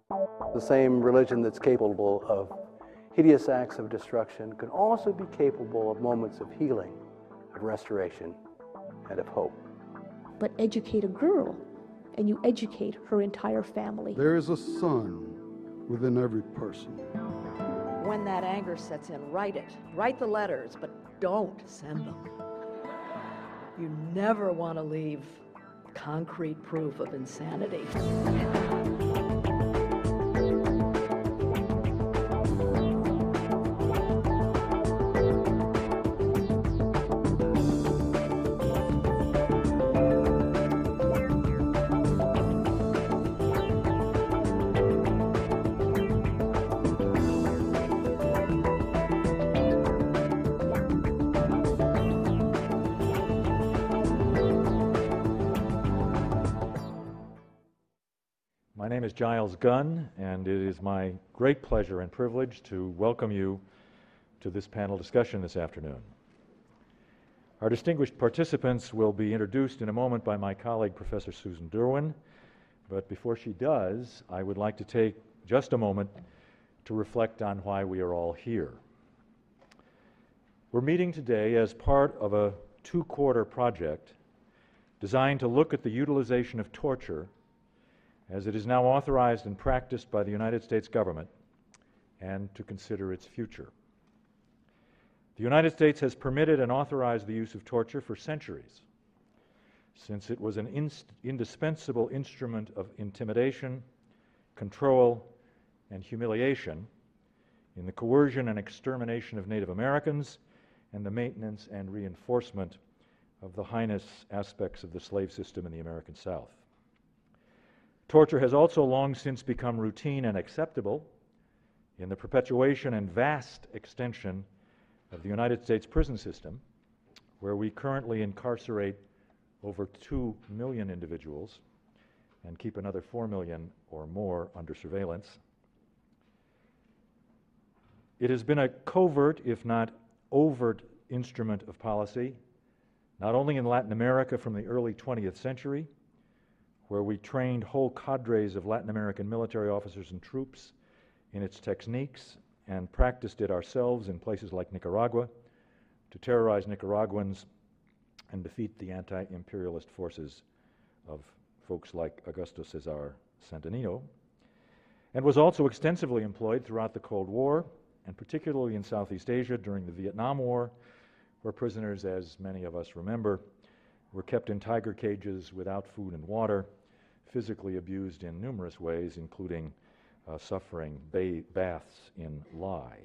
The same religion that's capable of hideous acts of destruction can also be capable of moments of healing, of restoration, and of hope. But educate a girl, and you educate her entire family. There is a sun within every person. When that anger sets in, write it. Write the letters, but don't send them. You never want to leave concrete proof of insanity. My name is Giles Gunn, and it is my great pleasure and privilege to welcome you to this panel discussion this afternoon. Our distinguished participants will be introduced in a moment by my colleague, Professor Susan Derwin, but before she does, I would like to take just a moment to reflect on why we are all here. We're meeting today as part of a two-quarter project designed to look at the utilization of torture as it is now authorized and practiced by the United States government, and to consider its future. The United States has permitted and authorized the use of torture for centuries, since it was an indispensable instrument of intimidation, control, and humiliation in the coercion and extermination of Native Americans and the maintenance and reinforcement of the heinous aspects of the slave system in the American South. Torture has also long since become routine and acceptable in the perpetuation and vast extension of the United States prison system, where we currently incarcerate over 2 million individuals and keep another 4 million or more under surveillance. It has been a covert, if not overt, instrument of policy, not only in Latin America from the early 20th century, where we trained whole cadres of Latin American military officers and troops in its techniques and practiced it ourselves in places like Nicaragua to terrorize Nicaraguans and defeat the anti-imperialist forces of folks like Augusto César Sandino, and was also extensively employed throughout the Cold War, and particularly in Southeast Asia during the Vietnam War, where prisoners, as many of us remember, were kept in tiger cages without food and water, physically abused in numerous ways, including suffering baths in lye.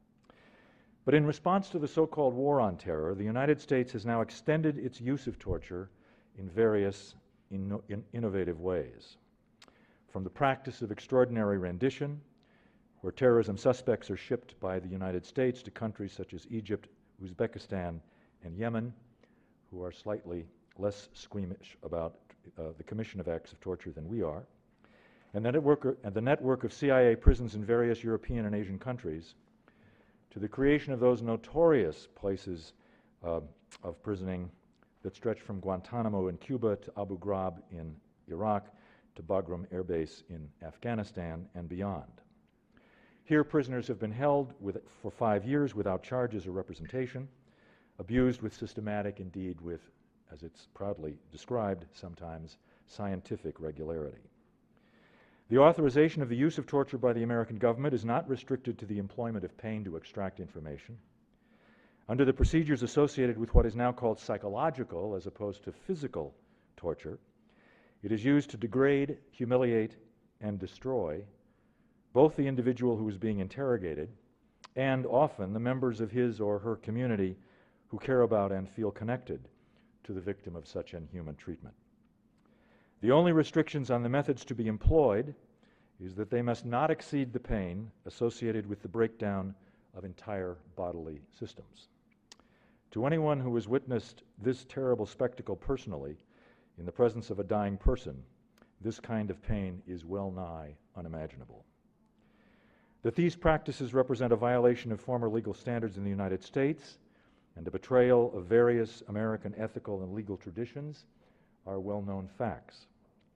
But in response to the so-called war on terror, the United States has now extended its use of torture in various innovative ways. From the practice of extraordinary rendition, where terrorism suspects are shipped by the United States to countries such as Egypt, Uzbekistan, and Yemen, who are slightly less squeamish about the commission of acts of torture than we are, and the network of CIA prisons in various European and Asian countries, to the creation of those notorious places of prisoning that stretch from Guantanamo in Cuba to Abu Ghraib in Iraq to Bagram Air Base in Afghanistan and beyond. Here, prisoners have been held for 5 years without charges or representation, abused with systematic, indeed with, as it's proudly described sometimes, scientific regularity. The authorization of the use of torture by the American government is not restricted to the employment of pain to extract information. Under the procedures associated with what is now called psychological as opposed to physical torture, it is used to degrade, humiliate, and destroy both the individual who is being interrogated and often the members of his or her community who care about and feel connected to the victim of such inhuman treatment. The only restrictions on the methods to be employed is that they must not exceed the pain associated with the breakdown of entire bodily systems. To anyone who has witnessed this terrible spectacle personally, in the presence of a dying person, this kind of pain is well nigh unimaginable. That these practices represent a violation of former legal standards in the United States and a betrayal of various American ethical and legal traditions are well-known facts.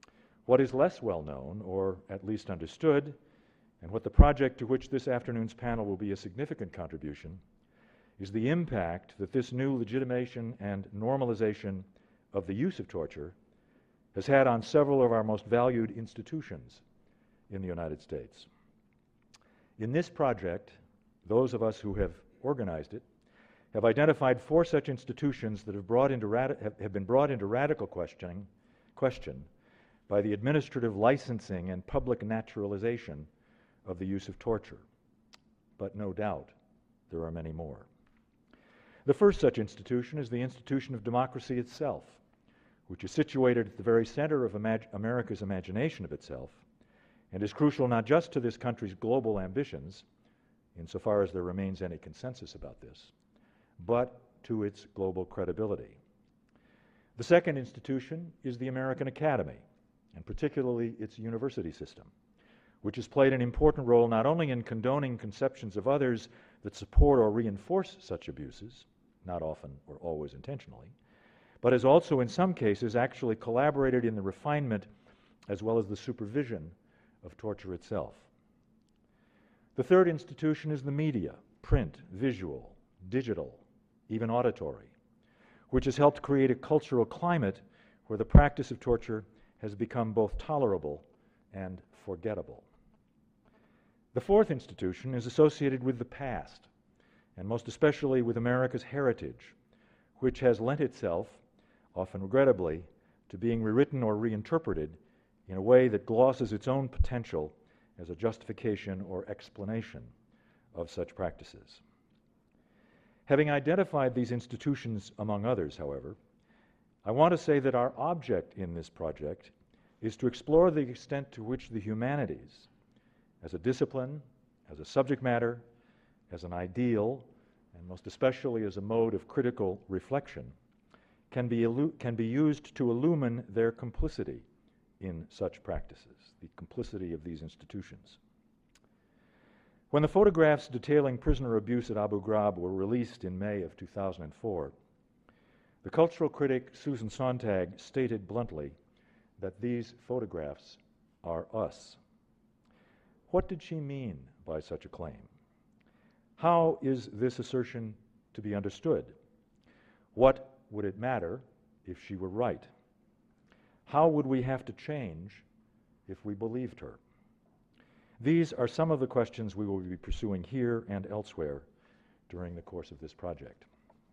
What is less well known, or at least understood, and what the project to which this afternoon's panel will be a significant contribution, is the impact that this new legitimation and normalization of the use of torture has had on several of our most valued institutions in the United States. In this project, those of us who have organized it have identified 4 such institutions that have been brought into radical question by the administrative licensing and public naturalization of the use of torture. But no doubt, there are many more. The first such institution is the institution of democracy itself, which is situated at the very center of America's imagination of itself, and is crucial not just to this country's global ambitions, insofar as there remains any consensus about this, but to its global credibility. The second institution is the American Academy, and particularly its university system, which has played an important role not only in condoning conceptions of others that support or reinforce such abuses, not often or always intentionally, but has also in some cases actually collaborated in the refinement as well as the supervision of torture itself. The third institution is the media, print, visual, digital, even auditory, which has helped create a cultural climate where the practice of torture has become both tolerable and forgettable. The fourth institution is associated with the past, and most especially with America's heritage, which has lent itself, often regrettably, to being rewritten or reinterpreted in a way that glosses its own potential as a justification or explanation of such practices. Having identified these institutions among others, however, I want to say that our object in this project is to explore the extent to which the humanities, as a discipline, as a subject matter, as an ideal, and most especially as a mode of critical reflection, can be used to illumine their complicity in such practices, the complicity of these institutions. When the photographs detailing prisoner abuse at Abu Ghraib were released in May of 2004, the cultural critic Susan Sontag stated bluntly that these photographs are us. What did she mean by such a claim? How is this assertion to be understood? What would it matter if she were right? How would we have to change if we believed her? These are some of the questions we will be pursuing here and elsewhere during the course of this project.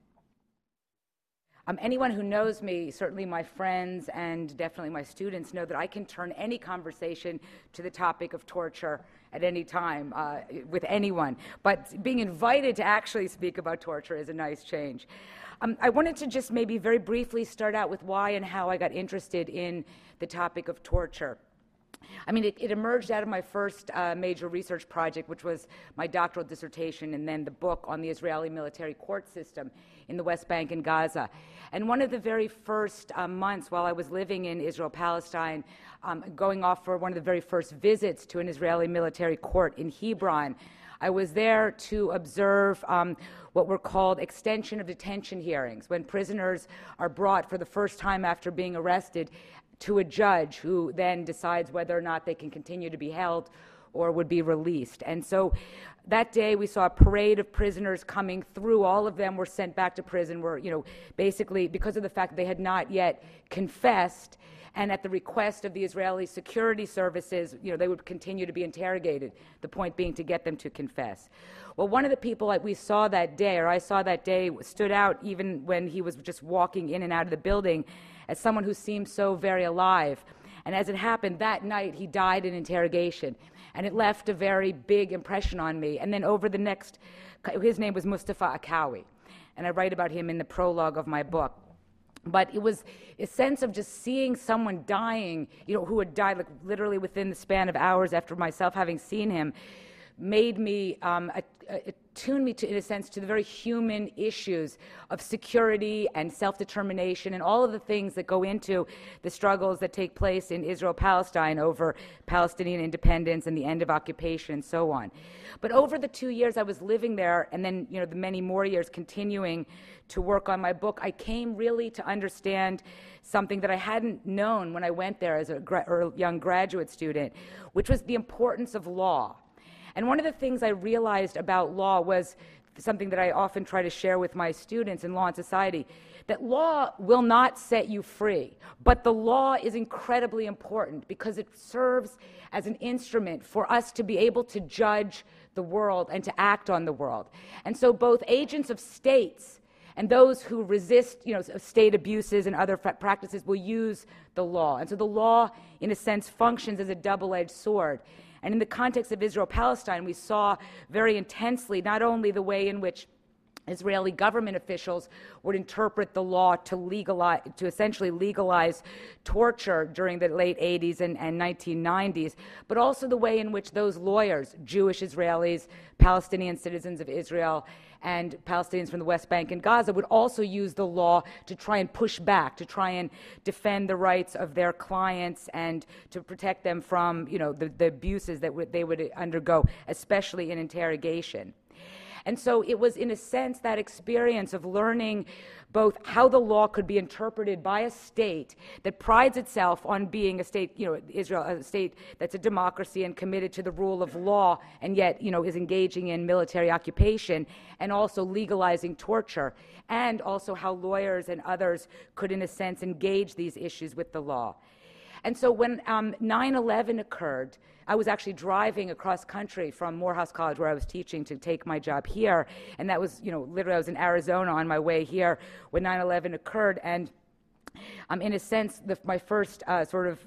Anyone who knows me, certainly my friends and definitely my students, know that I can turn any conversation to the topic of torture at any time with anyone. But being invited to actually speak about torture is a nice change. I wanted to just maybe very briefly start out with why and how I got interested in the topic of torture. I mean, it emerged out of my first major research project, which was my doctoral dissertation and then the book on the Israeli military court system in the West Bank and Gaza. And one of the very first months while I was living in Israel-Palestine, going off for one of the very first visits to an Israeli military court in Hebron, I was there to observe what were called extension of detention hearings, when prisoners are brought for the first time after being arrested to a judge who then decides whether or not they can continue to be held or would be released. And so that day we saw a parade of prisoners coming through. All of them were sent back to prison, were, basically because of the fact that they had not yet confessed, and at the request of the Israeli security services, they would continue to be interrogated, the point being to get them to confess. Well, one of the people that we saw that day, or I saw that day, stood out even when he was just walking in and out of the building as someone who seemed so very alive. And as it happened, that night he died in interrogation, and it left a very big impression on me. And then over the next, his name was Mustafa Akawi, and I write about him in the prologue of my book. But it was a sense of just seeing someone dying, who had died like literally within the span of hours after myself having seen him, made me, attuned me to, in a sense, to the very human issues of security and self-determination and all of the things that go into the struggles that take place in Israel-Palestine over Palestinian independence and the end of occupation and so on. But over the 2 years I was living there, and then, you know, the many more years continuing to work on my book, I came really to understand something that I hadn't known when I went there as a young graduate student, which was the importance of law. And one of the things I realized about law was something that I often try to share with my students in Law and Society, that law will not set you free, but the law is incredibly important because it serves as an instrument for us to be able to judge the world and to act on the world. And so both agents of states and those who resist, you know, state abuses and other practices will use the law. And so the law, in a sense, functions as a double-edged sword. And in the context of Israel-Palestine, we saw very intensely not only the way in which Israeli government officials would interpret the law to essentially legalize torture during the late 80s and 1990s, but also the way in which those lawyers, Jewish Israelis, Palestinian citizens of Israel, and Palestinians from the West Bank and Gaza would also use the law to try and push back, to try and defend the rights of their clients and to protect them from, you know, the abuses that they would undergo, especially in interrogation. And so it was, in a sense, that experience of learning both how the law could be interpreted by a state that prides itself on being a state, you know, Israel, a state that's a democracy and committed to the rule of law, and yet, you know, is engaging in military occupation and also legalizing torture, and also how lawyers and others could, in a sense, engage these issues with the law. And so when 9/11 occurred, I was actually driving across country from Morehouse College, where I was teaching, to take my job here. And that was, you know, literally I was in Arizona on my way here when 9/11 occurred. And in a sense, my first sort of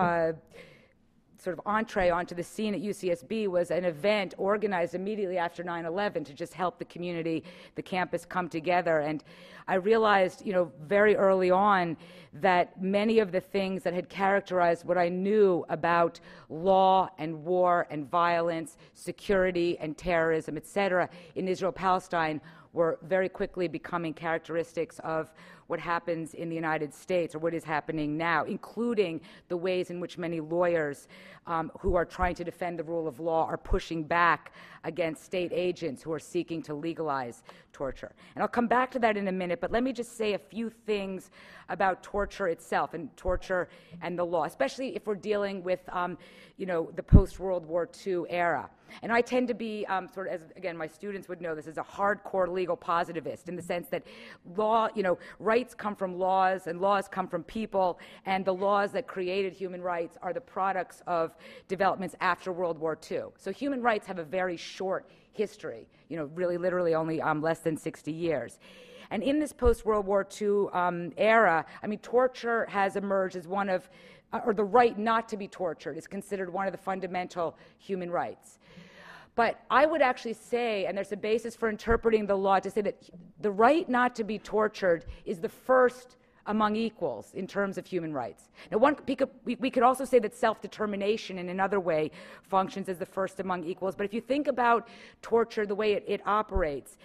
entree onto the scene at UCSB was an event organized immediately after 9/11 to just help the community, the campus come together. And I realized, you know, very early on that many of the things that had characterized what I knew about law and war and violence, security and terrorism, etc., in Israel-Palestine were very quickly becoming characteristics of what happens in the United States, or what is happening now, including the ways in which many lawyers who are trying to defend the rule of law are pushing back against state agents who are seeking to legalize torture. And I'll come back to that in a minute, but let me just say a few things about torture itself and torture and the law, especially if we're dealing with, you know, the post-World War II era. And I tend to be sort of, as again, my students would know this, as a hardcore legal positivist, in the sense that law, you know, rights come from laws and laws come from people, and the laws that created human rights are the products of developments after World War II. So human rights have a very short history, you know, really literally only less than 60 years. And in this post-World War II era, I mean, torture has emerged as one of, or the right not to be tortured is considered one of the fundamental human rights. But I would actually say, and there's a basis for interpreting the law to say that the right not to be tortured is the first among equals in terms of human rights. Now, we could also say that self-determination in another way functions as the first among equals, but if you think about torture, the way it operates,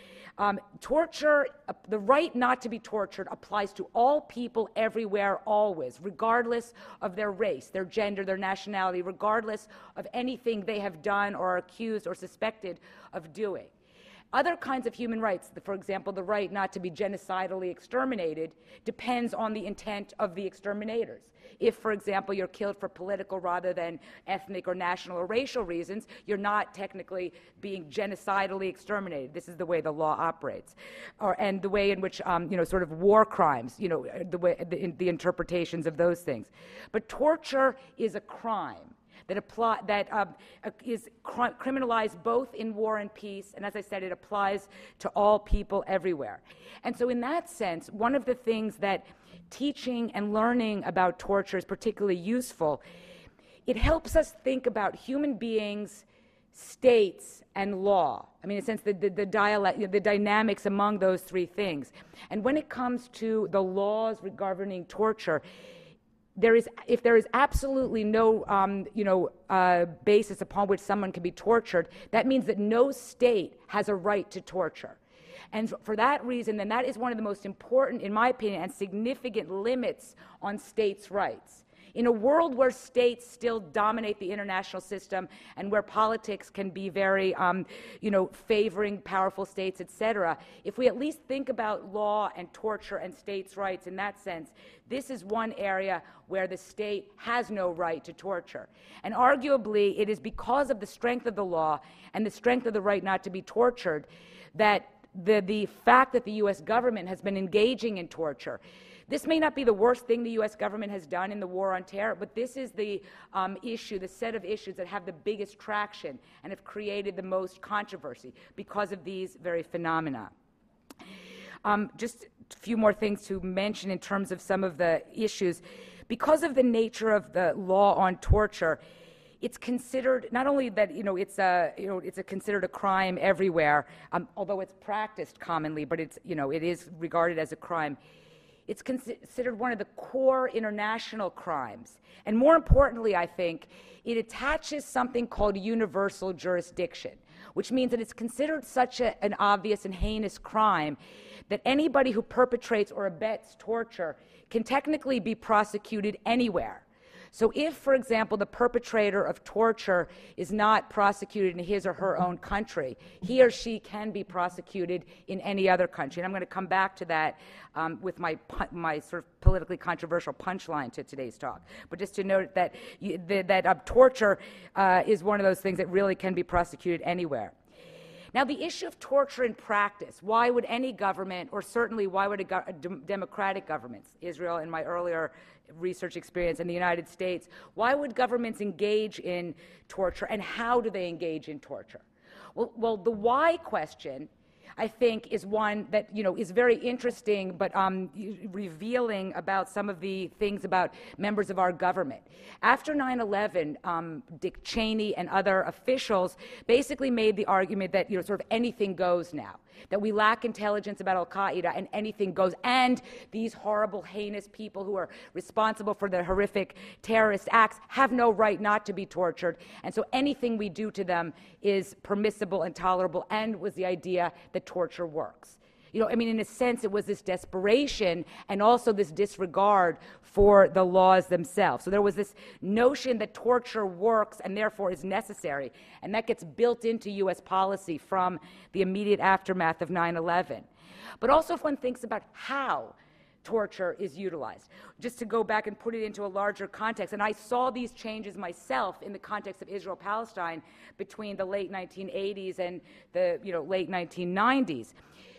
torture, the right not to be tortured applies to all people everywhere, always, regardless of their race, their gender, their nationality, regardless of anything they have done or are accused or suspected of doing. Other kinds of human rights, for example, the right not to be genocidally exterminated, depends on the intent of the exterminators. If, for example, you're killed for political rather than ethnic or national or racial reasons, you're not technically being genocidally exterminated. This is the way the law operates. And the way in which, you know, sort of war crimes, you know, the interpretations of those things. But torture is a crime that is criminalized both in war and peace, and as I said, it applies to all people everywhere. And so in that sense, one of the things that teaching and learning about torture is particularly useful, it helps us think about human beings, states, and law. I mean, in a sense, the dynamics among those three things. And when it comes to the laws governing torture, if there is absolutely no basis upon which someone can be tortured, that means that no state has a right to torture. And for that reason, then that is one of the most important, in my opinion, and significant limits on states' rights. In a world where states still dominate the international system and where politics can be very, favoring powerful states, etc., if we at least think about law and torture and states' rights in that sense, this is one area where the state has no right to torture. And arguably, it is because of the strength of the law and the strength of the right not to be tortured that the fact that the U.S. government has been engaging in torture. This may not be the worst thing the U.S. government has done in the war on terror, but this is the the set of issues that have the biggest traction and have created the most controversy because of these very phenomena. Just a few more things to mention in terms of some of the issues. Because of the nature of the law on torture, it's considered not only that it's considered a crime everywhere, although it's practiced commonly, but it is regarded as a crime. It's considered one of the core international crimes. And more importantly, I think, it attaches something called universal jurisdiction, which means that it's considered such an obvious and heinous crime that anybody who perpetrates or abets torture can technically be prosecuted anywhere. So if, for example, the perpetrator of torture is not prosecuted in his or her own country, he or she can be prosecuted in any other country. And I'm going to come back to that with my sort of politically controversial punchline to today's talk. But just to note that torture is one of those things that really can be prosecuted anywhere. Now, the issue of torture in practice, why would any government, or certainly why would democratic governments, Israel in my earlier research experience, and the United States, why would governments engage in torture, and how do they engage in torture? Well, the why question, I think, is one that is very interesting, but revealing about some of the things about members of our government. After 9/11, Dick Cheney and other officials basically made the argument that sort of anything goes now, that we lack intelligence about Al-Qaeda and anything goes, and these horrible, heinous people who are responsible for the horrific terrorist acts have no right not to be tortured, and so anything we do to them is permissible and tolerable, and was the idea that torture works. In a sense, it was this desperation and also this disregard for the laws themselves. So there was this notion that torture works and therefore is necessary, and that gets built into U.S. policy from the immediate aftermath of 9/11. But also if one thinks about how torture is utilized, just to go back and put it into a larger context, and I saw these changes myself in the context of Israel-Palestine between the late 1980s and the late 1990s.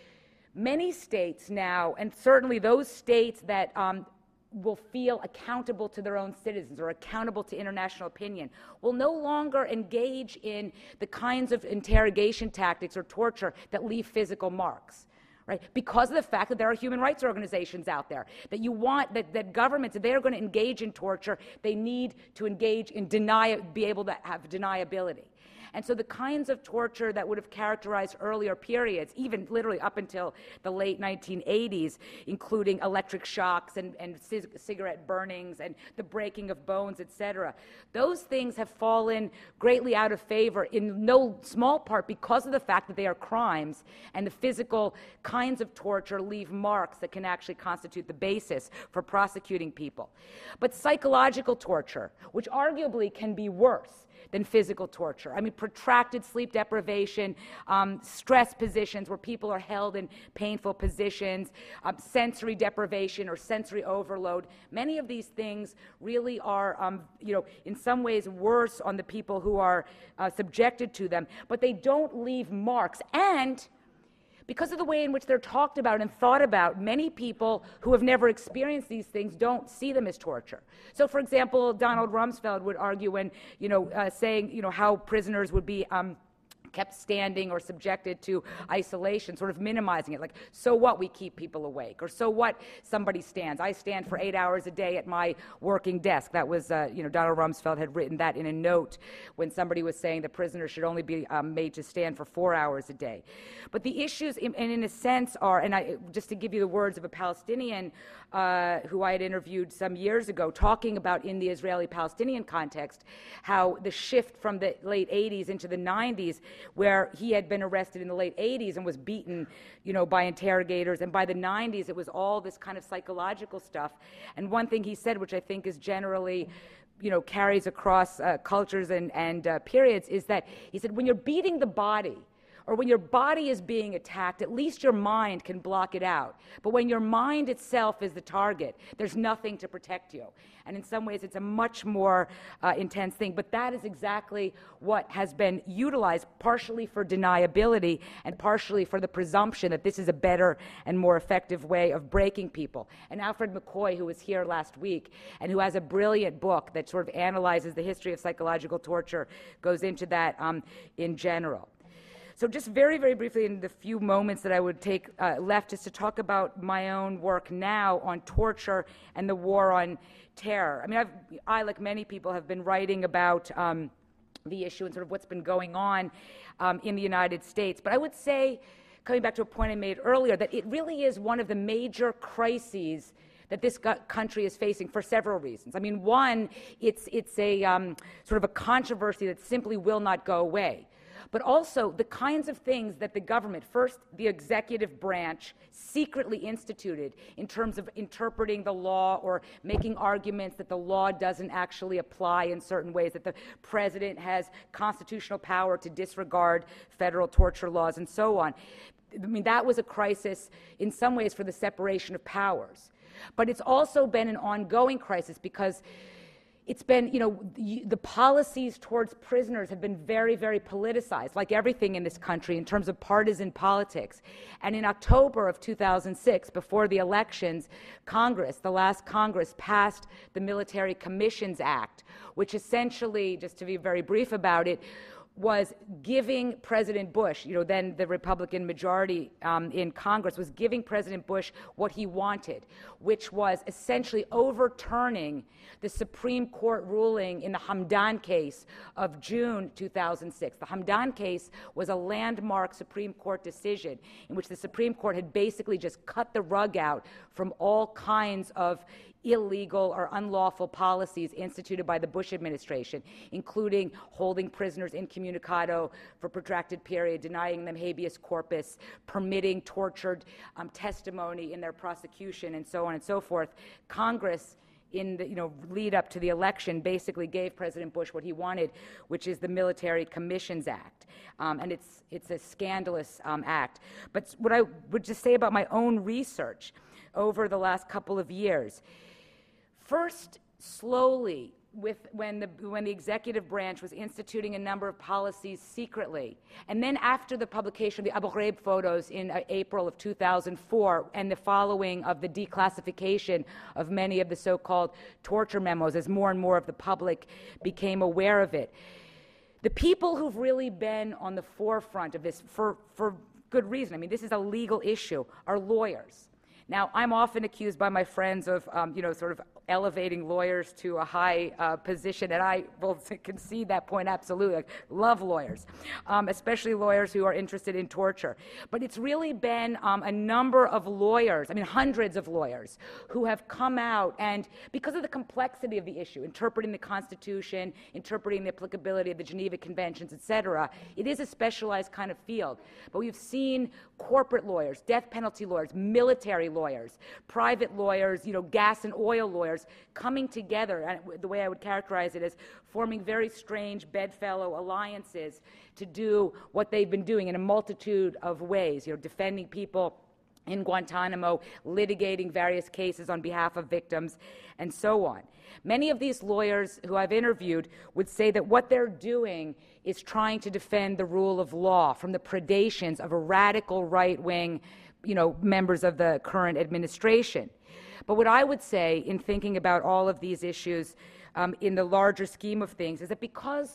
Many states now, and certainly those states that will feel accountable to their own citizens or accountable to international opinion, will no longer engage in the kinds of interrogation tactics or torture that leave physical marks. Right? Because of the fact that there are human rights organizations out there, that governments, if they are going to engage in torture, they need to engage in be able to have deniability. And so the kinds of torture that would have characterized earlier periods, even literally up until the late 1980s, including electric shocks and cigarette burnings and the breaking of bones, etc., those things have fallen greatly out of favor in no small part because of the fact that they are crimes, and the physical kinds of torture leave marks that can actually constitute the basis for prosecuting people. But psychological torture, which arguably can be worse than physical torture. Protracted sleep deprivation, stress positions where people are held in painful positions, sensory deprivation or sensory overload. Many of these things really are, in some ways worse on the people who are subjected to them, but they don't leave marks. And because of the way in which they're talked about and thought about, many people who have never experienced these things don't see them as torture. So, for example, Donald Rumsfeld would argue when, saying, how prisoners would be kept standing or subjected to isolation, sort of minimizing it, like, so what, we keep people awake, or so what, somebody stands. I stand for 8 hours a day at my working desk. That was, Donald Rumsfeld had written that in a note when somebody was saying the prisoners should only be made to stand for 4 hours a day. But the issues, in a sense, are, and just to give you the words of a Palestinian who I had interviewed some years ago, talking about in the Israeli-Palestinian context, how the shift from the late 80s into the 90s, where he had been arrested in the late 80s and was beaten, by interrogators, and by the 90s it was all this kind of psychological stuff. And one thing he said, which I think is generally, carries across cultures and periods, is that he said, when you're beating the body, or when your body is being attacked, at least your mind can block it out. But when your mind itself is the target, there's nothing to protect you. And in some ways, it's a much more intense thing. But that is exactly what has been utilized, partially for deniability and partially for the presumption that this is a better and more effective way of breaking people. And Alfred McCoy, who was here last week and who has a brilliant book that sort of analyzes the history of psychological torture, goes into that in general. So just very, very briefly, in the few moments that I would take left, is to talk about my own work now on torture and the war on terror. I mean, I, like many people, have been writing about the issue and sort of what's been going on in the United States. But I would say, coming back to a point I made earlier, that it really is one of the major crises that this country is facing for several reasons. I mean, one, it's a sort of a controversy that simply will not go away. But also the kinds of things that the government, first the executive branch, secretly instituted in terms of interpreting the law or making arguments that the law doesn't actually apply in certain ways, that the president has constitutional power to disregard federal torture laws and so on. I mean, that was a crisis in some ways for the separation of powers. But it's also been an ongoing crisis because it's been, the policies towards prisoners have been very, very politicized, like everything in this country in terms of partisan politics. And in October of 2006, before the elections, Congress, the last Congress, passed the Military Commissions Act, which essentially, just to be very brief about it, was giving President Bush, then the Republican majority in Congress, was giving President Bush what he wanted, which was essentially overturning the Supreme Court ruling in the Hamdan case of June 2006. The Hamdan case was a landmark Supreme Court decision in which the Supreme Court had basically just cut the rug out from all kinds of illegal or unlawful policies instituted by the Bush administration, including holding prisoners incommunicado for a protracted period, denying them habeas corpus, permitting tortured testimony in their prosecution, and so on and so forth. Congress, in the lead up to the election, basically gave President Bush what he wanted, which is the Military Commissions Act, and it's a scandalous act. But what I would just say about my own research over the last couple of years, first, slowly, when the executive branch was instituting a number of policies secretly, and then after the publication of the Abu Ghraib photos in April of 2004, and the following of the declassification of many of the so-called torture memos, as more and more of the public became aware of it, the people who've really been on the forefront of this for good reason, I mean, this is a legal issue, are lawyers. Now, I'm often accused by my friends of, sort of elevating lawyers to a high position, and I will concede that point absolutely. I love lawyers, especially lawyers who are interested in torture. But it's really been a number of lawyers, I mean hundreds of lawyers, who have come out, and because of the complexity of the issue, interpreting the Constitution, interpreting the applicability of the Geneva Conventions, etc., it is a specialized kind of field. But we've seen corporate lawyers, death penalty lawyers, military lawyers, private lawyers, gas and oil lawyers, coming together, and the way I would characterize it is forming very strange bedfellow alliances to do what they've been doing in a multitude of ways, defending people in Guantanamo, litigating various cases on behalf of victims, and so on. Many of these lawyers who I've interviewed would say that what they're doing is trying to defend the rule of law from the predations of a radical right-wing, members of the current administration. But what I would say in thinking about all of these issues in the larger scheme of things is that because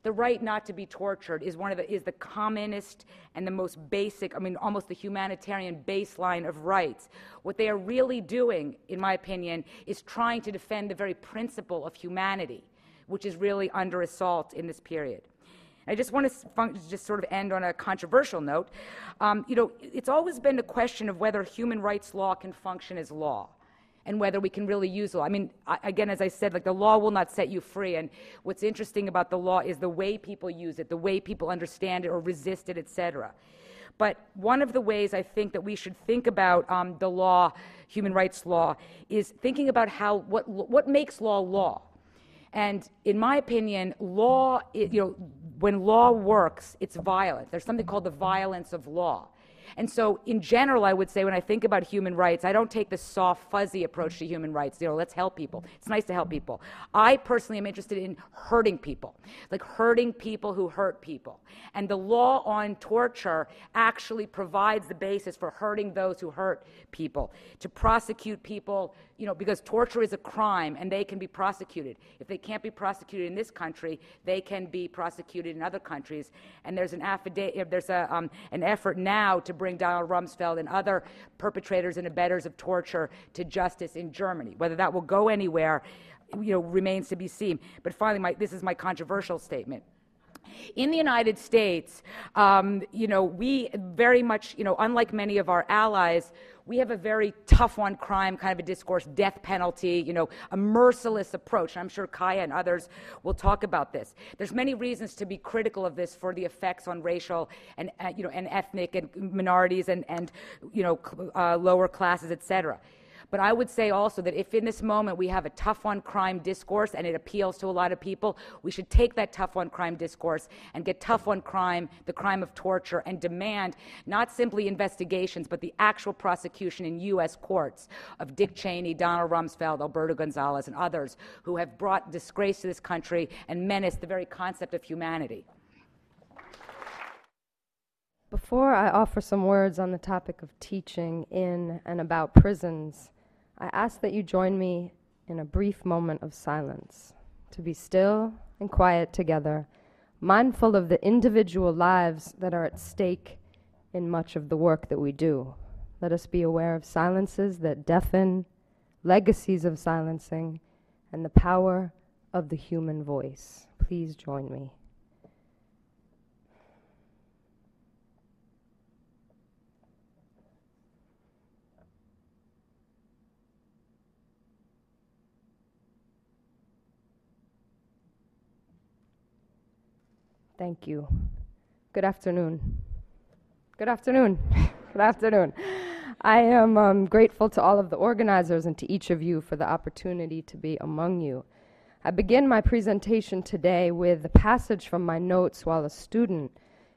The right not to be tortured is the commonest and the most basic, almost the humanitarian baseline of rights. What they are really doing, in my opinion, is trying to defend the very principle of humanity, which is really under assault in this period. I just want to just sort of end on a controversial note. It's always been a question of whether human rights law can function as law and whether we can really use law. Again, as I said, the law will not set you free, and what's interesting about the law is the way people use it, the way people understand it or resist it, etc. But one of the ways I think that we should think about the law, human rights law, is thinking about what makes law. And in my opinion, law, when law works, it's violent. There's something called the violence of law. And so in general, I would say when I think about human rights, I don't take the soft, fuzzy approach to human rights. Let's help people. It's nice to help people. I personally am interested in hurting people, like hurting people who hurt people. And the law on torture actually provides the basis for hurting those who hurt people, to prosecute people, because torture is a crime and they can be prosecuted. If they can't be prosecuted in this country, they can be prosecuted in other countries. And there's an effort now to bring Donald Rumsfeld and other perpetrators and abettors of torture to justice in Germany. Whether that will go anywhere, remains to be seen. But finally, this is my controversial statement. In the United States, we very much, unlike many of our allies, we have a very tough on crime kind of a discourse, death penalty, a merciless approach. And I'm sure Kaya and others will talk about this. There's many reasons to be critical of this for the effects on racial and ethnic and minorities and lower classes, etc. But I would say also that if in this moment we have a tough on crime discourse and it appeals to a lot of people, we should take that tough on crime discourse and get tough on crime, the crime of torture, and demand not simply investigations, but the actual prosecution in U.S. courts of Dick Cheney, Donald Rumsfeld, Alberto Gonzales, and others who have brought disgrace to this country and menaced the very concept of humanity. Before I offer some words on the topic of teaching in and about prisons, I ask that you join me in a brief moment of silence, to be still and quiet together, mindful of the individual lives that are at stake in much of the work that we do. Let us be aware of silences that deafen, legacies of silencing, and the power of the human voice. Please join me. Thank you. Good afternoon. Good afternoon. Good afternoon. I am grateful to all of the organizers and to each of you for the opportunity to be among you. I begin my presentation today with a passage from my notes while a student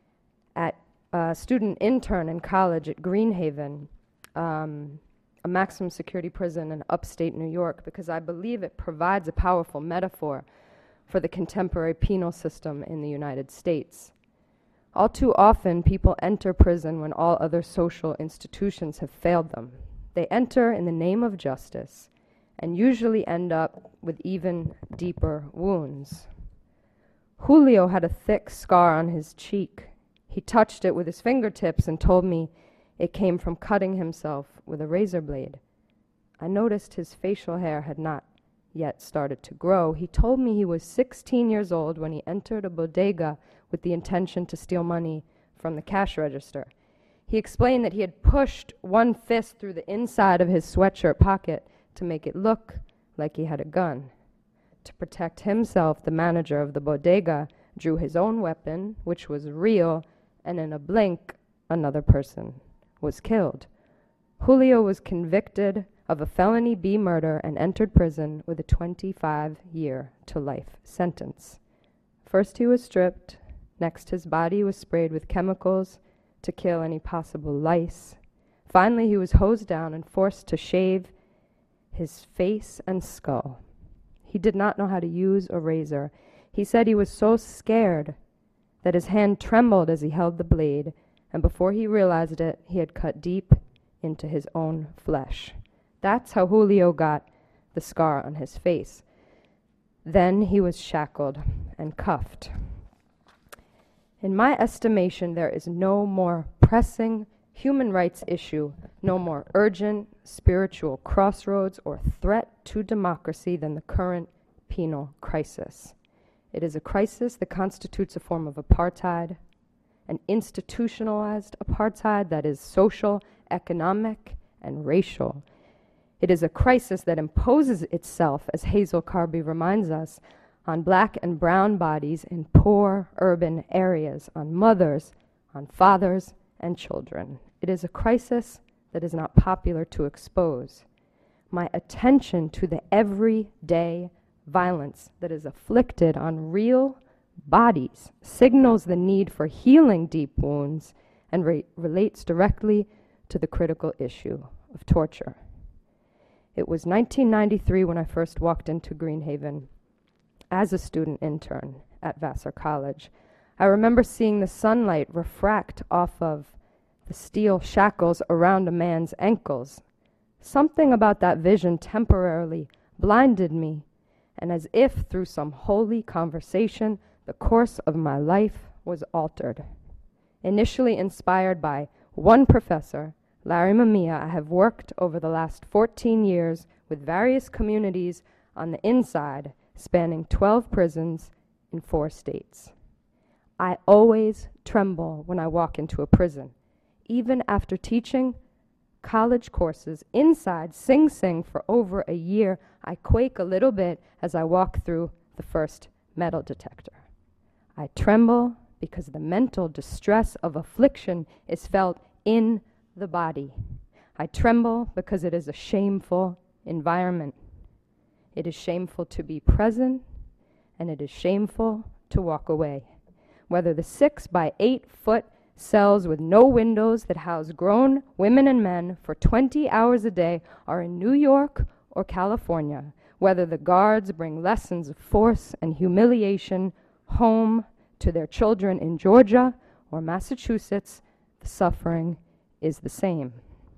intern in college at Greenhaven, a maximum security prison in upstate New York, because I believe it provides a powerful metaphor for the contemporary penal system in the United States. All too often, people enter prison when all other social institutions have failed them. They enter in the name of justice and usually end up with even deeper wounds. Julio had a thick scar on his cheek. He touched it with his fingertips and told me it came from cutting himself with a razor blade. I noticed his facial hair had not yet started to grow. He told me he was 16 years old when he entered a bodega with the intention to steal money from the cash register. He explained that he had pushed one fist through the inside of his sweatshirt pocket to make it look like he had a gun. To protect himself, the manager of the bodega drew his own weapon, which was real, and in a blink, another person was killed. Julio was convicted of a felony B murder and entered prison with a 25-year to life sentence. First he was stripped, next his body was sprayed with chemicals to kill any possible lice. Finally he was hosed down and forced to shave his face and skull. He did not know how to use a razor. He said he was so scared that his hand trembled as he held the blade, and before he realized it, he had cut deep into his own flesh. That's how Julio got the scar on his face. Then he was shackled and cuffed. In my estimation, there is no more pressing human rights issue, no more urgent spiritual crossroads or threat to democracy than the current penal crisis. It is a crisis that constitutes a form of apartheid, an institutionalized apartheid that is social, economic, and racial. It is a crisis that imposes itself, as Hazel Carby reminds us, on black and brown bodies in poor urban areas, on mothers, on fathers, and children. It is a crisis that is not popular to expose. My attention to the everyday violence that is inflicted on real bodies signals the need for healing deep wounds and relates directly to the critical issue of torture. It was 1993 when I first walked into Greenhaven as a student intern at Vassar College. I remember seeing the sunlight refract off of the steel shackles around a man's ankles. Something about that vision temporarily blinded me, and as if through some holy conversation, the course of my life was altered. Initially inspired by one professor, Larry Mamiya, I have worked over the last 14 years with various communities on the inside, spanning 12 prisons in 4 states. I always tremble when I walk into a prison. Even after teaching college courses inside Sing Sing for over a year, I quake a little bit as I walk through the first metal detector. I tremble because the mental distress of affliction is felt in the body. I tremble because it is a shameful environment. It is shameful to be present, and it is shameful to walk away. Whether the 6 by 8 foot cells with no windows that house grown women and men for 20 hours a day are in New York or California, whether the guards bring lessons of force and humiliation home to their children in Georgia or Massachusetts, the suffering is the same.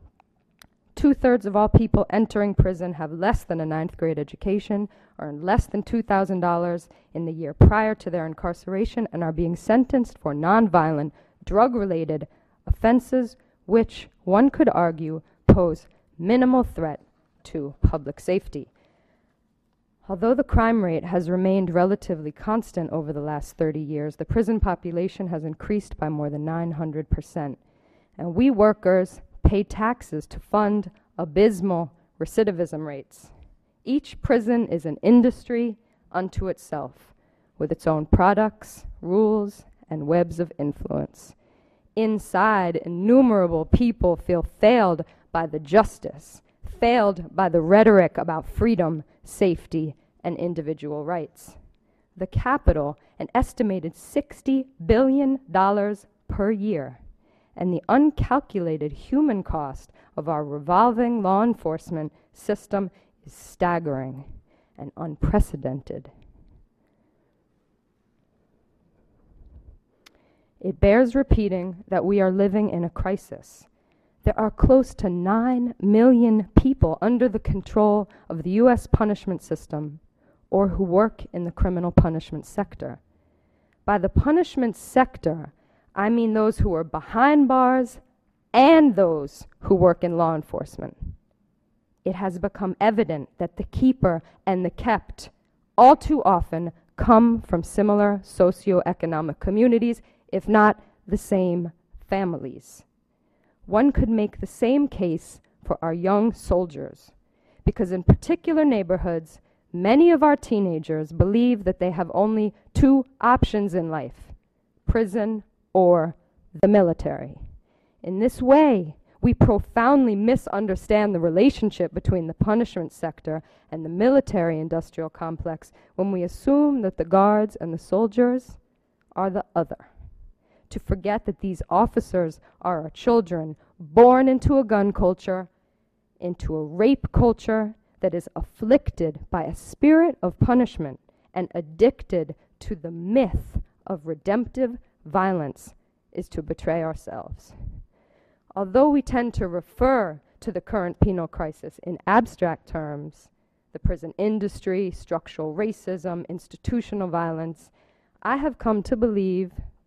2/3 of all people entering prison have less than a 9th grade education, earned less than $2,000 in the year prior to their incarceration, and are being sentenced for nonviolent, drug-related offenses, which one could argue pose minimal threat to public safety. Although the crime rate has remained relatively constant over the last 30 years, the prison population has increased by more than 900%. And we workers pay taxes to fund abysmal recidivism rates. Each prison is an industry unto itself, with its own products, rules, and webs of influence. Inside, innumerable people feel failed by the justice, failed by the rhetoric about freedom, safety, and individual rights. The capital, an estimated $60 billion per year, and the uncalculated human cost of our revolving law enforcement system is staggering and unprecedented. It bears repeating that we are living in a crisis. There are close to 9 million people under the control of the U.S. punishment system or who work in the criminal punishment sector. By the punishment sector, I mean those who are behind bars and those who work in law enforcement. It has become evident that the keeper and the kept all too often come from similar socioeconomic communities, if not the same families. One could make the same case for our young soldiers, because in particular neighborhoods, many of our teenagers believe that they have only 2 options in life: prison or the military. In this way, we profoundly misunderstand the relationship between the punishment sector and the military-industrial complex when we assume that the guards and the soldiers are the other. To forget that these officers are our children, born into a gun culture, into a rape culture that is afflicted by a spirit of punishment and addicted to the myth of redemptive violence, is to betray ourselves. Although we tend to refer to the current penal crisis in abstract terms, the prison industry, structural racism, institutional violence, I have come to believe that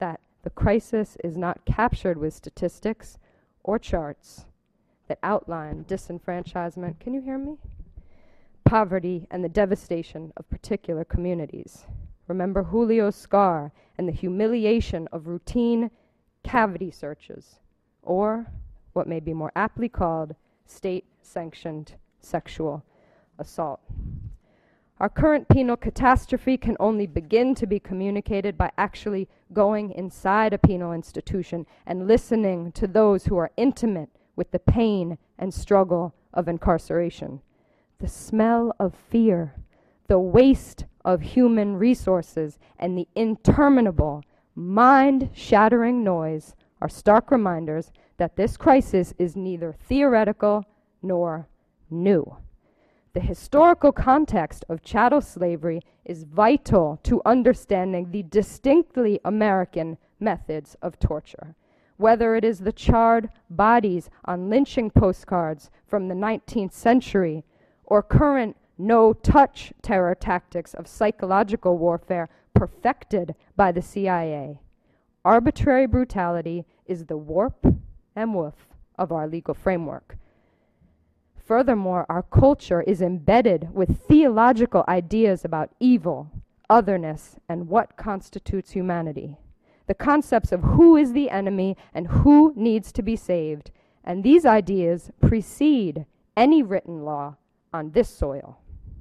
the crisis is not captured with statistics or charts that outline disenfranchisement, can you hear me? Poverty and the devastation of particular communities. Remember Julio's scar and the humiliation of routine cavity searches, or what may be more aptly called state-sanctioned sexual assault. Our current penal catastrophe can only begin to be communicated by actually going inside a penal institution and listening to those who are intimate with the pain and struggle of incarceration. The smell of fear, the waste of human resources, and the interminable, mind-shattering noise are stark reminders that this crisis is neither theoretical nor new. The historical context of chattel slavery is vital to understanding the distinctly American methods of torture. Whether it is the charred bodies on lynching postcards from the 19th century or current no-touch terror tactics of psychological warfare perfected by the CIA, arbitrary brutality is the warp and woof of our legal framework. Furthermore, our culture is embedded with theological ideas about evil, otherness, and what constitutes humanity. The concepts of who is the enemy and who needs to be saved, and these ideas precede any written law on this soil.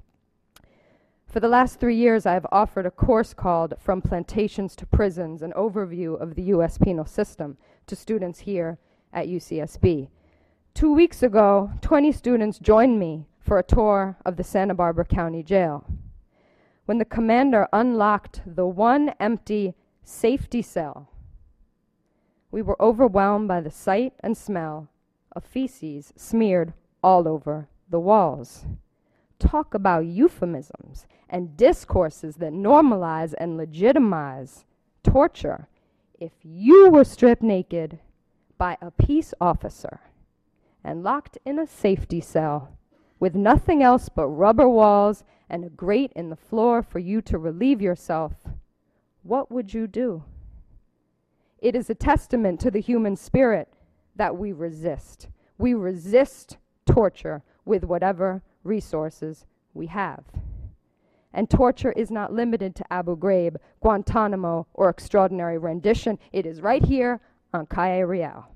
For the last 3 years, I have offered a course called From Plantations to Prisons, an overview of the U.S. penal system to students here at UCSB. 2 weeks ago, 20 students joined me for a tour of the Santa Barbara County Jail. When the commander unlocked the one empty safety cell, we were overwhelmed by the sight and smell of feces smeared all over the walls. Talk about euphemisms and discourses that normalize and legitimize torture. If you were stripped naked by a peace officer and locked in a safety cell with nothing else but rubber walls and a grate in the floor for you to relieve yourself, what would you do? It is a testament to the human spirit that we resist. We resist torture with whatever resources we have. And torture is not limited to Abu Ghraib, Guantanamo, or extraordinary rendition. It is right here on Calle Real.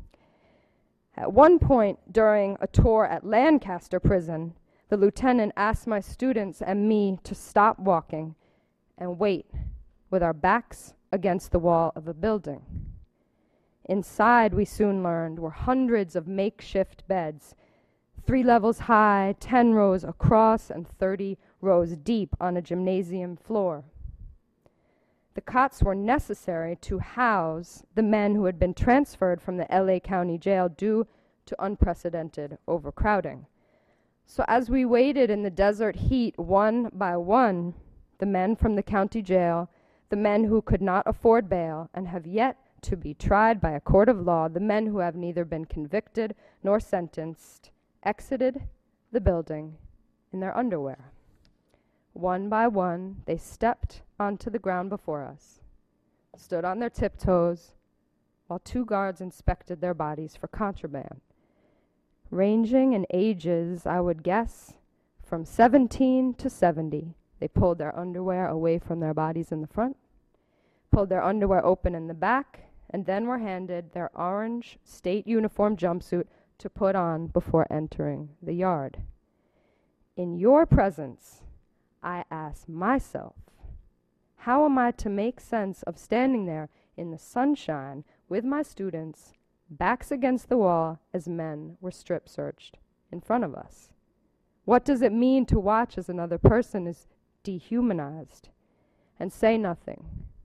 At one point during a tour at Lancaster Prison, the lieutenant asked my students and me to stop walking and wait with our backs against the wall of a building. Inside, we soon learned, were hundreds of makeshift beds, 3 levels high, 10 rows across, and 30 rows deep on a gymnasium floor. The cots were necessary to house the men who had been transferred from the LA County Jail due to unprecedented overcrowding. So as we waited in the desert heat, one by one, the men from the county jail, the men who could not afford bail and have yet to be tried by a court of law, the men who have neither been convicted nor sentenced, exited the building in their underwear. One by one, they stepped onto the ground before us, stood on their tiptoes, while 2 guards inspected their bodies for contraband. Ranging in ages, I would guess, from 17 to 70, they pulled their underwear away from their bodies in the front, pulled their underwear open in the back, and then were handed their orange state uniform jumpsuit to put on before entering the yard. In your presence, I ask myself, how am I to make sense of standing there in the sunshine with my students, backs against the wall, as men were strip searched in front of us? What does it mean to watch as another person is dehumanized and say nothing,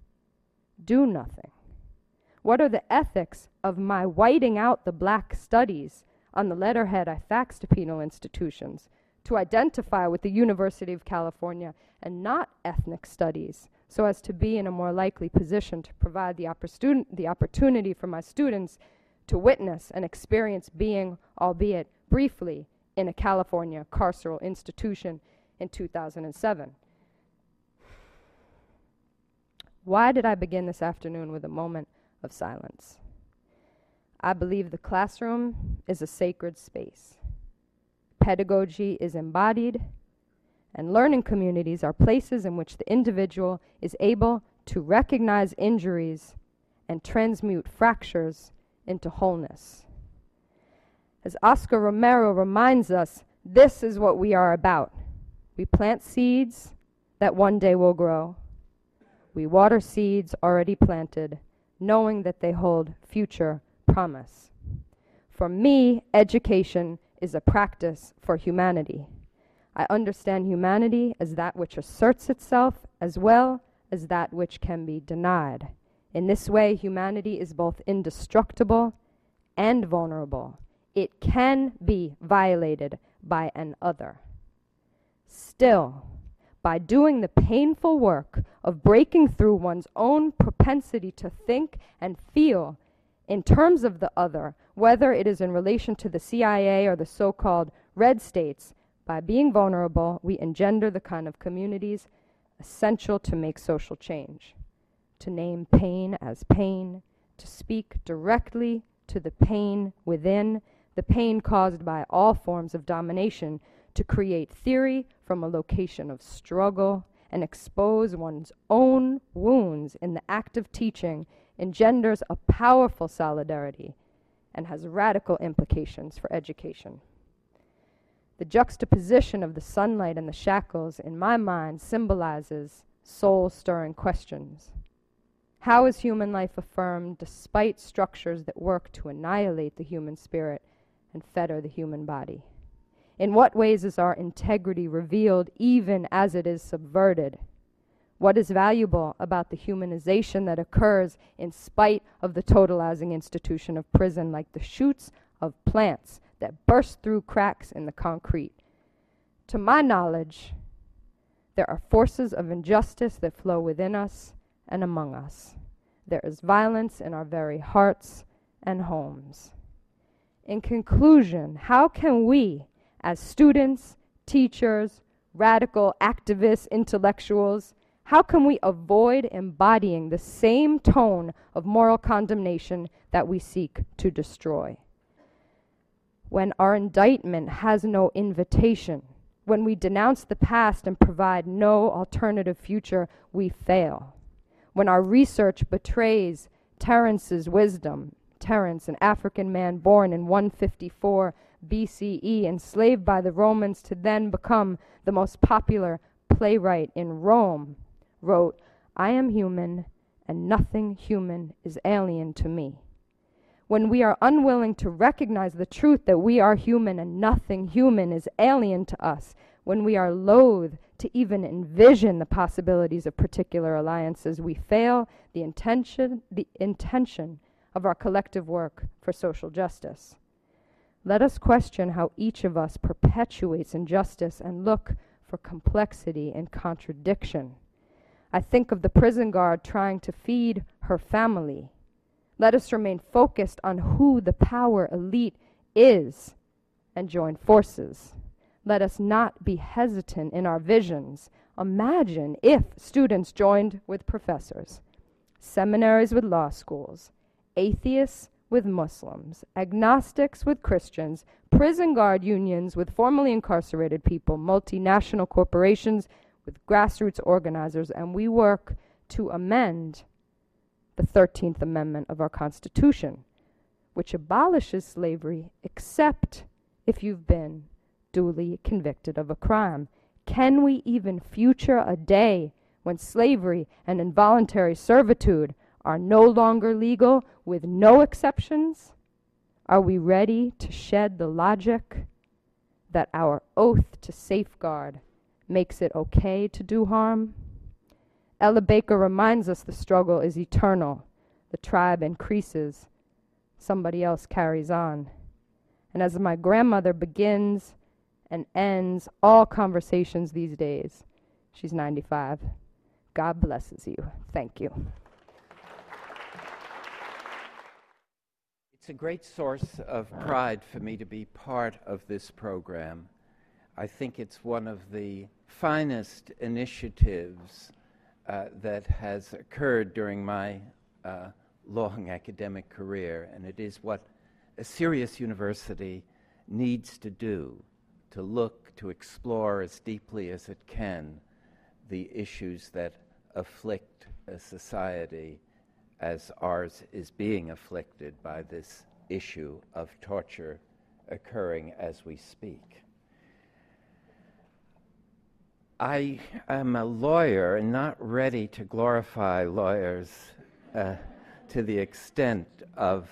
do nothing? What are the ethics of my whiting out the black studies on the letterhead I faxed to penal institutions to identify with the University of California and not ethnic studies, so as to be in a more likely position to provide the opportunity for my students to witness and experience being, albeit briefly, in a California carceral institution in 2007. Why did I begin this afternoon with a moment of silence. I believe the classroom is a sacred space. Pedagogy is embodied, and learning communities are places in which the individual is able to recognize injuries and transmute fractures into wholeness. As Oscar Romero reminds us, this is what we are about. We plant seeds that one day will grow. We water seeds already planted, knowing that they hold future promise. For me, education is a practice for humanity. I understand humanity as that which asserts itself as well as that which can be denied. In this way, humanity is both indestructible and vulnerable. It can be violated by an other. Still, by doing the painful work of breaking through one's own propensity to think and feel in terms of the other, whether it is in relation to the CIA or the so-called red states, by being vulnerable, we engender the kind of communities essential to make social change. To name pain as pain, to speak directly to the pain within, the pain caused by all forms of domination, to create theory from a location of struggle and expose one's own wounds in the act of teaching engenders a powerful solidarity and has radical implications for education. The juxtaposition of the sunlight and the shackles, in my mind, symbolizes soul-stirring questions. How is human life affirmed despite structures that work to annihilate the human spirit and fetter the human body? In what ways is our integrity revealed even as it is subverted? What is valuable about the humanization that occurs in spite of the totalizing institution of prison, like the shoots of plants that burst through cracks in the concrete? To my knowledge, there are forces of injustice that flow within us and among us. There is violence in our very hearts and homes. In conclusion, how can we, as students, teachers, radical activists, intellectuals, how can we avoid embodying the same tone of moral condemnation that we seek to destroy? When our indictment has no invitation, when we denounce the past and provide no alternative future, we fail. When our research betrays Terence's wisdom, Terence, an African man born in 154 BCE, enslaved by the Romans to then become the most popular playwright in Rome, wrote, "I am human, and nothing human is alien to me." When we are unwilling to recognize the truth that we are human and nothing human is alien to us, when we are loath to even envision the possibilities of particular alliances, we fail the intention of our collective work for social justice. Let us question how each of us perpetuates injustice and look for complexity and contradiction. I think of the prison guard trying to feed her family. Let us remain focused on who the power elite is and join forces. Let us not be hesitant in our visions. Imagine if students joined with professors, seminaries with law schools, atheists with Muslims, agnostics with Christians, prison guard unions with formerly incarcerated people, multinational corporations with grassroots organizers, and we work to amend the 13th Amendment of our Constitution, which abolishes slavery except if you've been duly convicted of a crime. Can we even future a day when slavery and involuntary servitude are no longer legal with no exceptions? Are we ready to shed the logic that our oath to safeguard makes it okay to do harm? Ella Baker reminds us the struggle is eternal. The tribe increases. Somebody else carries on. And as my grandmother begins and ends all conversations these days, she's 95. God blesses you. Thank you. It's a great source of pride for me to be part of this program. I think it's one of the finest initiatives that has occurred during my long academic career, and it is what a serious university needs to do, to look, to explore as deeply as it can the issues that afflict a society as ours is being afflicted by this issue of torture occurring as we speak. I am a lawyer and not ready to glorify lawyers to the extent of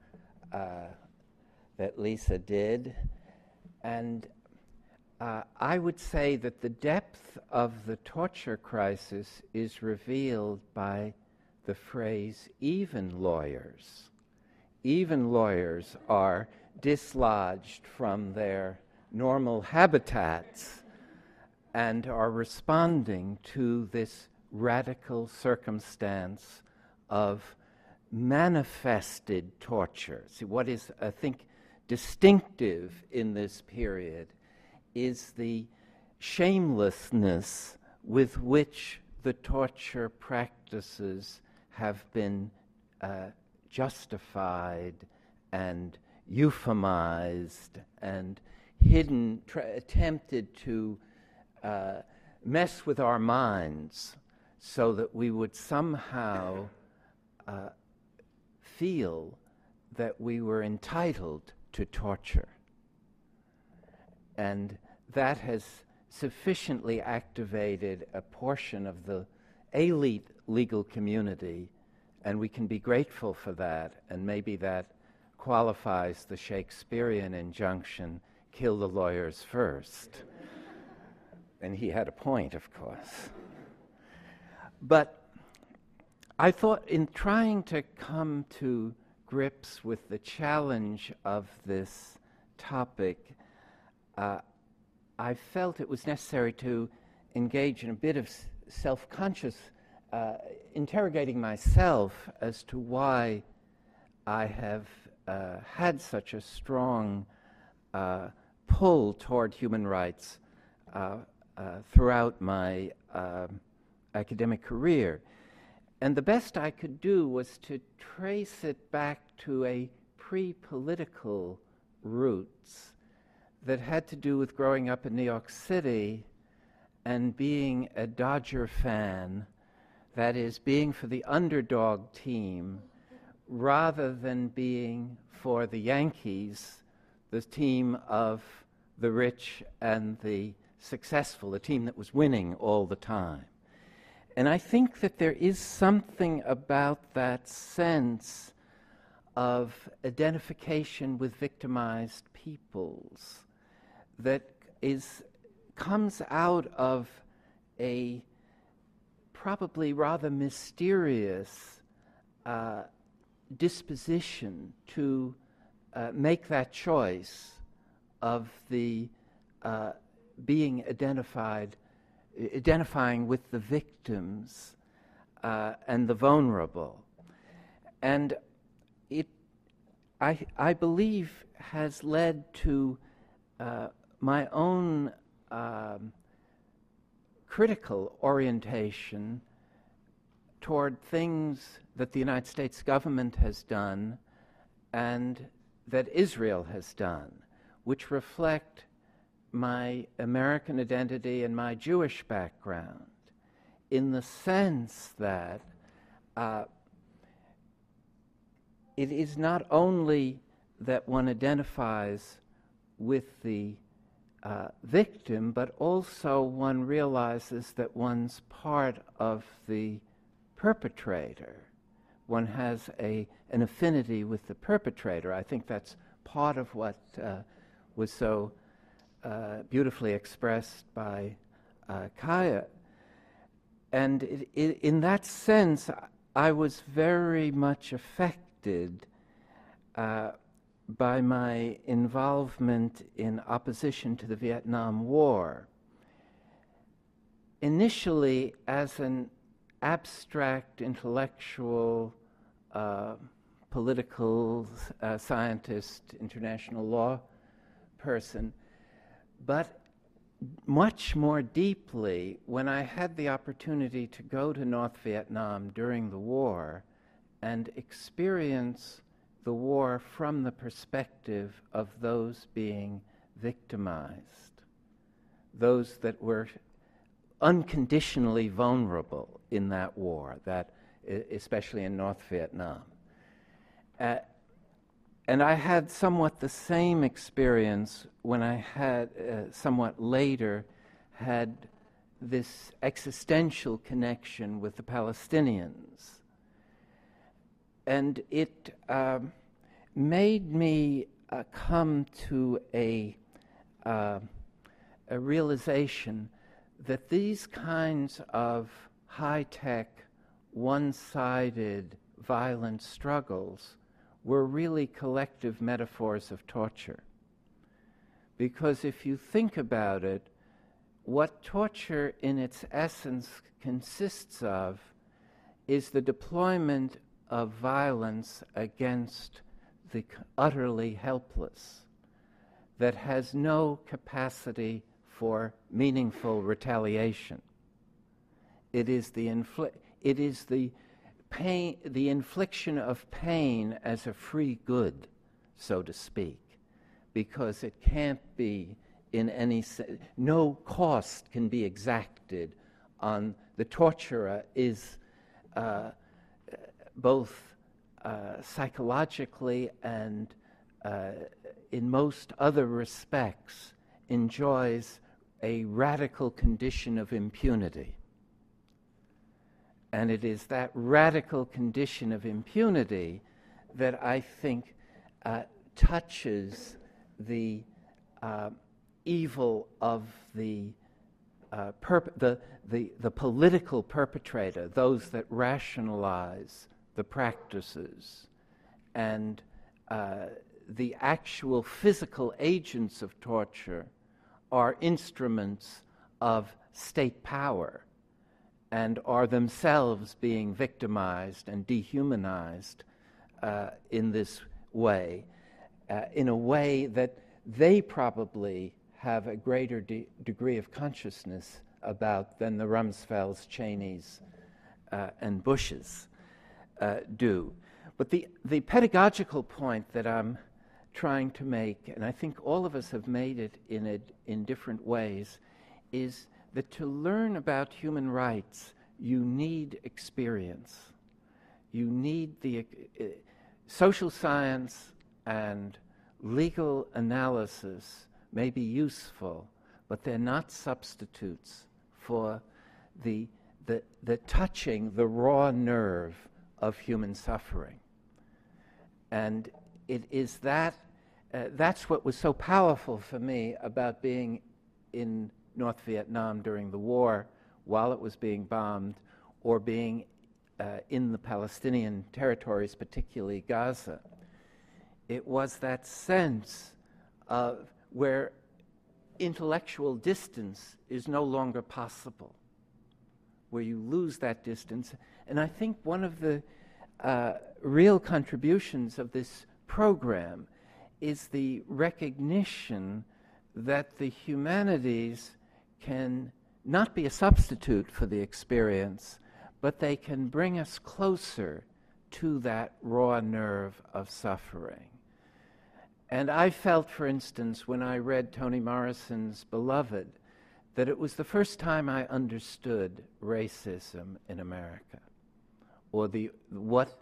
that Lisa did. And I would say that the depth of the torture crisis is revealed by the phrase even lawyers. Even lawyers are dislodged from their normal habitats and are responding to this radical circumstance of manifested torture. See, what is, I think, distinctive in this period is the shamelessness with which the torture practices have been justified and euphemized and hidden, attempted to mess with our minds so that we would somehow feel that we were entitled to torture. And that has sufficiently activated a portion of the elite legal community, and we can be grateful for that, and maybe that qualifies the Shakespearean injunction, kill the lawyers first. And he had a point, of course. But I thought in trying to come to grips with the challenge of this topic, I felt it was necessary to engage in a bit of self-conscious interrogating myself as to why I have had such a strong pull toward human rights throughout my academic career. And the best I could do was to trace it back to a pre-political roots that had to do with growing up in New York City and being a Dodger fan, that is, being for the underdog team rather than being for the Yankees, the team of the rich and the successful, the team that was winning all the time. And I think that there is something about that sense of identification with victimized peoples that comes out of a probably rather mysterious disposition to make that choice of the being identifying with the victims and the vulnerable. And it, I believe, has led to my own critical orientation toward things that the United States government has done and that Israel has done, which reflect my American identity and my Jewish background, in the sense that it is not only that one identifies with the victim, but also one realizes that one's part of the perpetrator. One has an affinity with the perpetrator. I think that's part of what was so beautifully expressed by Kaya. And in that sense, I was very much affected by my involvement in opposition to the Vietnam War. Initially, as an abstract intellectual, political scientist, international law person, but much more deeply when I had the opportunity to go to North Vietnam during the war and experience the war from the perspective of those being victimized, those that were unconditionally vulnerable in that war, that especially in North Vietnam. And I had somewhat the same experience when I had, somewhat later, had this existential connection with the Palestinians. And it made me come to a realization that these kinds of high-tech, one-sided, violent struggles were really collective metaphors of torture. Because if you think about it, what torture in its essence consists of is the deployment of violence against the utterly helpless that has no capacity for meaningful retaliation. It is the infliction of pain as a free good, so to speak, because it can't be in any no cost can be exacted on the torturer is both psychologically and in most other respects enjoys a radical condition of impunity. And it is that radical condition of impunity that I think touches the evil of the political perpetrator, those that rationalize the practices, and the actual physical agents of torture are instruments of state power and are themselves being victimized and dehumanized in this way, in a way that they probably have a greater degree of consciousness about than the Rumsfelds, Cheneys, and Bushes do. But the pedagogical point that I'm trying to make, and I think all of us have made it in different ways, is that to learn about human rights, you need experience. You need the social science and legal analysis may be useful, but they're not substitutes for the touching the raw nerve of human suffering. And it is that's what was so powerful for me about being in North Vietnam during the war, while it was being bombed, or being in the Palestinian territories, particularly Gaza. It was that sense of where intellectual distance is no longer possible, where you lose that distance. And I think one of the real contributions of this program is the recognition that the humanities can not be a substitute for the experience, but they can bring us closer to that raw nerve of suffering. And I felt, for instance, when I read Toni Morrison's Beloved, that it was the first time I understood racism in America, or what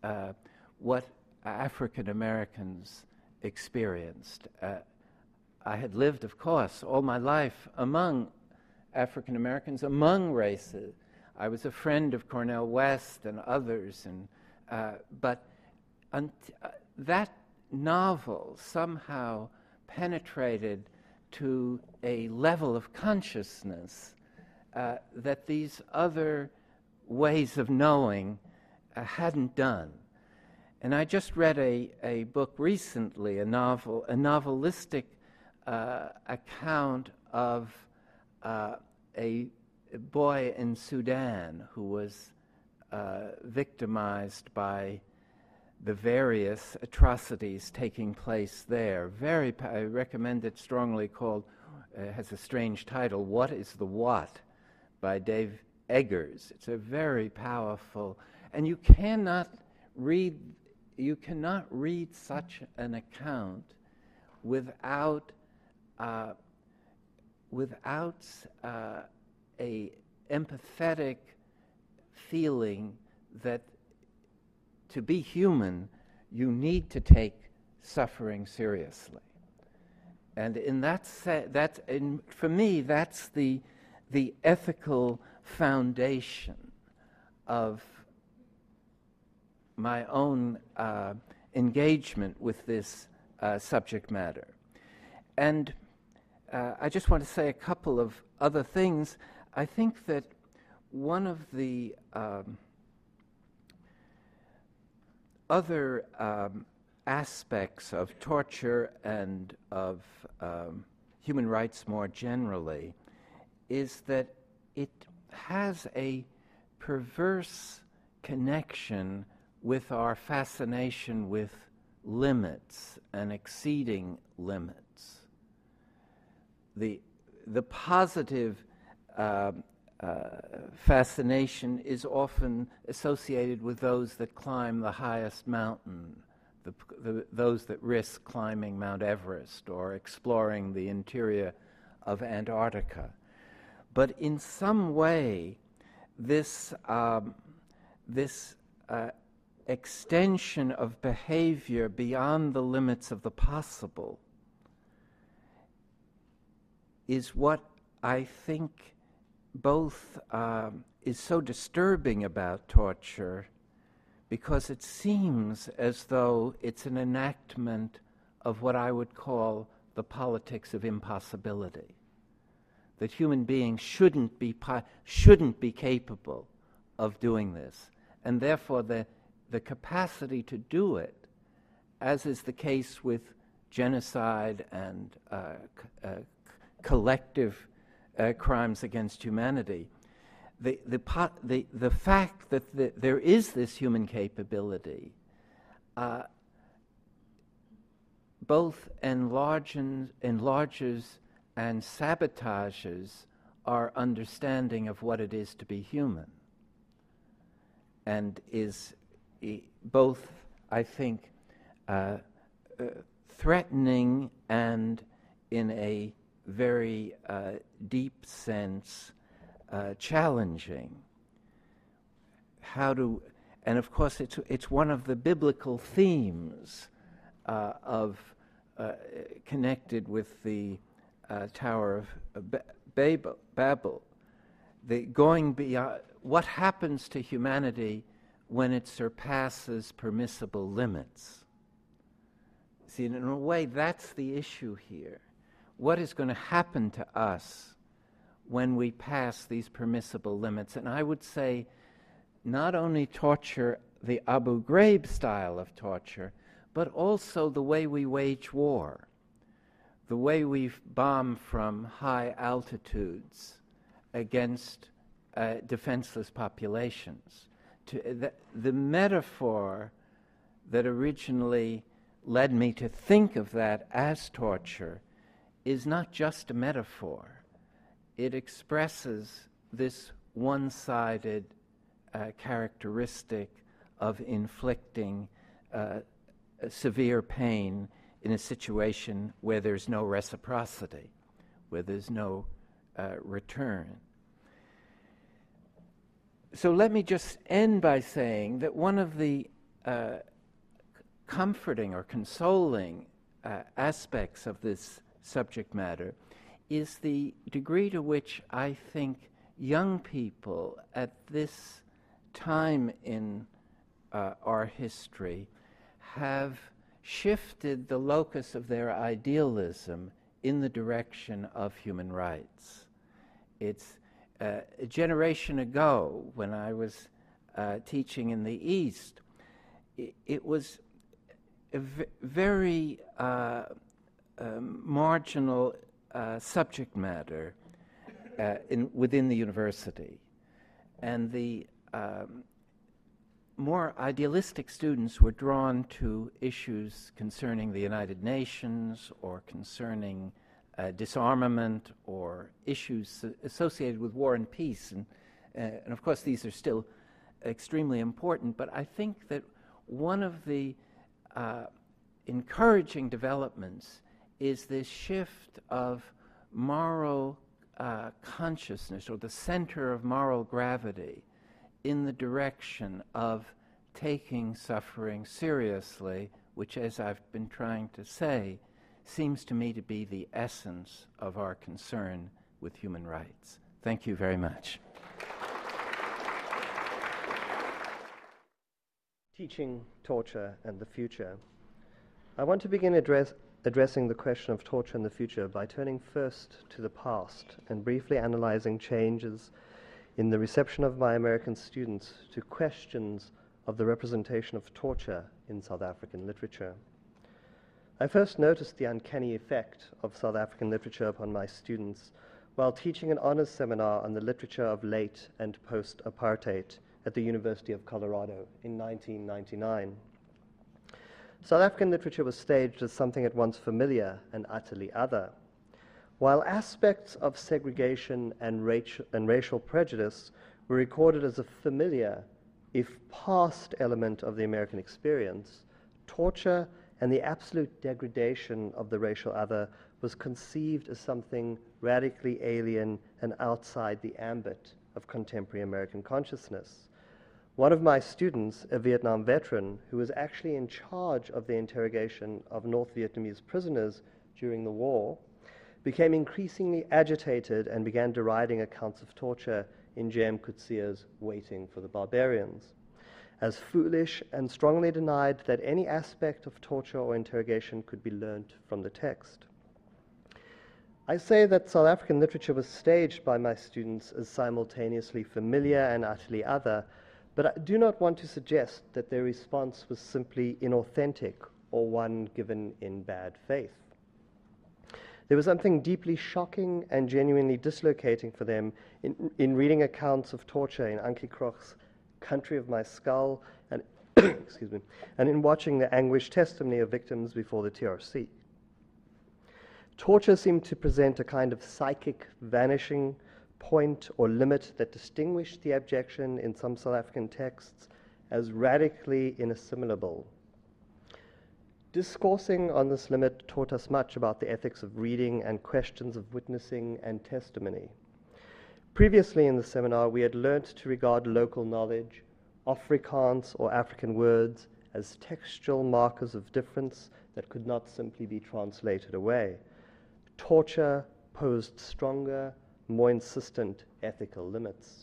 African Americans experienced. I had lived, of course, all my life among African Americans, among races. I was a friend of Cornel West and others, but that novel somehow penetrated to a level of consciousness that these other ways of knowing hadn't done. And I just read a book recently, a novelistic account of a boy in Sudan who was victimized by the various atrocities taking place there. I recommend it strongly, called, has a strange title, What is the What? By Dave Eggers. It's a very powerful, and you cannot cannot read such an account without a empathetic feeling that to be human, you need to take suffering seriously. And in that for me, that's the ethical foundation of my own engagement with this subject matter. And I just want to say a couple of other things. I think that one of the other aspects of torture and of human rights more generally is that it has a perverse connection with our fascination with limits and exceeding limits. The positive fascination is often associated with those that climb the highest mountain, those that risk climbing Mount Everest or exploring the interior of Antarctica. But in some way, this extension of behavior beyond the limits of the possible is what I think both is so disturbing about torture, because it seems as though it's an enactment of what I would call the politics of impossibility, that human beings shouldn't be capable of doing this, and therefore the capacity to do it, as is the case with genocide and collective crimes against humanity, the fact that there is this human capability both enlarges and sabotages our understanding of what it is to be human, and is both, I think, threatening and, in a very deep sense, challenging. And of course, it's one of the biblical themes connected with the Tower of Babel. The going beyond what happens to humanity when it surpasses permissible limits. See, in a way, that's the issue here. What is going to happen to us when we pass these permissible limits? And I would say not only torture, the Abu Ghraib style of torture, but also the way we wage war, the way we bomb from high altitudes against defenseless populations. The metaphor that originally led me to think of that as torture is not just a metaphor. It expresses this one-sided characteristic of inflicting severe pain in a situation where there's no reciprocity, where there's no return. So let me just end by saying that one of the comforting or consoling aspects of this subject matter is the degree to which I think young people at this time in our history have shifted the locus of their idealism in the direction of human rights. It's a generation ago, when I was teaching in the East, it was a very marginal subject matter within the university. And the more idealistic students were drawn to issues concerning the United Nations or concerning disarmament or issues associated with war and peace. And of course, these are still extremely important, but I think that one of the encouraging developments is this shift of moral consciousness, or the center of moral gravity, in the direction of taking suffering seriously, which, as I've been trying to say, seems to me to be the essence of our concern with human rights. Thank you very much. Teaching, torture, and the future. I want to begin addressing the question of torture in the future by turning first to the past and briefly analyzing changes in the reception of my American students to questions of the representation of torture in South African literature. I first noticed the uncanny effect of South African literature upon my students while teaching an honors seminar on the literature of late and post-apartheid at the University of Colorado in 1999. South African literature was staged as something at once familiar and utterly other. While aspects of segregation and racial prejudice were recorded as a familiar, if past, element of the American experience, torture and the absolute degradation of the racial other was conceived as something radically alien and outside the ambit of contemporary American consciousness. One of my students, a Vietnam veteran who was actually in charge of the interrogation of North Vietnamese prisoners during the war, became increasingly agitated and began deriding accounts of torture in J.M. Coetzee's Waiting for the Barbarians, as foolish, and strongly denied that any aspect of torture or interrogation could be learnt from the text. I say that South African literature was staged by my students as simultaneously familiar and utterly other, but I do not want to suggest that their response was simply inauthentic or one given in bad faith. There was something deeply shocking and genuinely dislocating for them in reading accounts of torture in Ankie Krog's Country of My Skull, and excuse me, and in watching the anguished testimony of victims before the TRC. Torture seemed to present a kind of psychic vanishing point or limit that distinguished the abjection in some South African texts as radically inassimilable. Discoursing on this limit taught us much about the ethics of reading and questions of witnessing and testimony. Previously in the seminar, we had learnt to regard local knowledge, Afrikaans or African words, as textual markers of difference that could not simply be translated away. Torture posed stronger, more insistent ethical limits.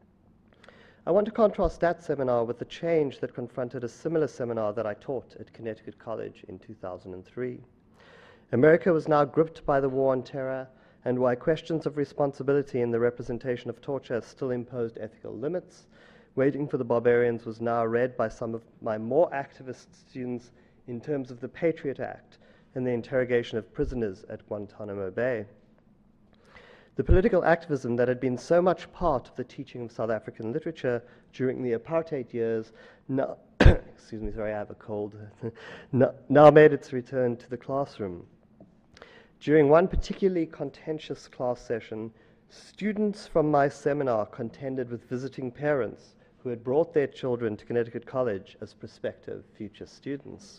I want to contrast that seminar with the change that confronted a similar seminar that I taught at Connecticut College in 2003. America was now gripped by the war on terror, and while questions of responsibility in the representation of torture still imposed ethical limits, Waiting for the Barbarians was now read by some of my more activist students in terms of the Patriot Act and the interrogation of prisoners at Guantanamo Bay. The political activism that had been so much part of the teaching of South African literature during the apartheid years now, excuse me, sorry, I have a cold, now made its return to the classroom. During one particularly contentious class session, students from my seminar contended with visiting parents who had brought their children to Connecticut College as prospective future students.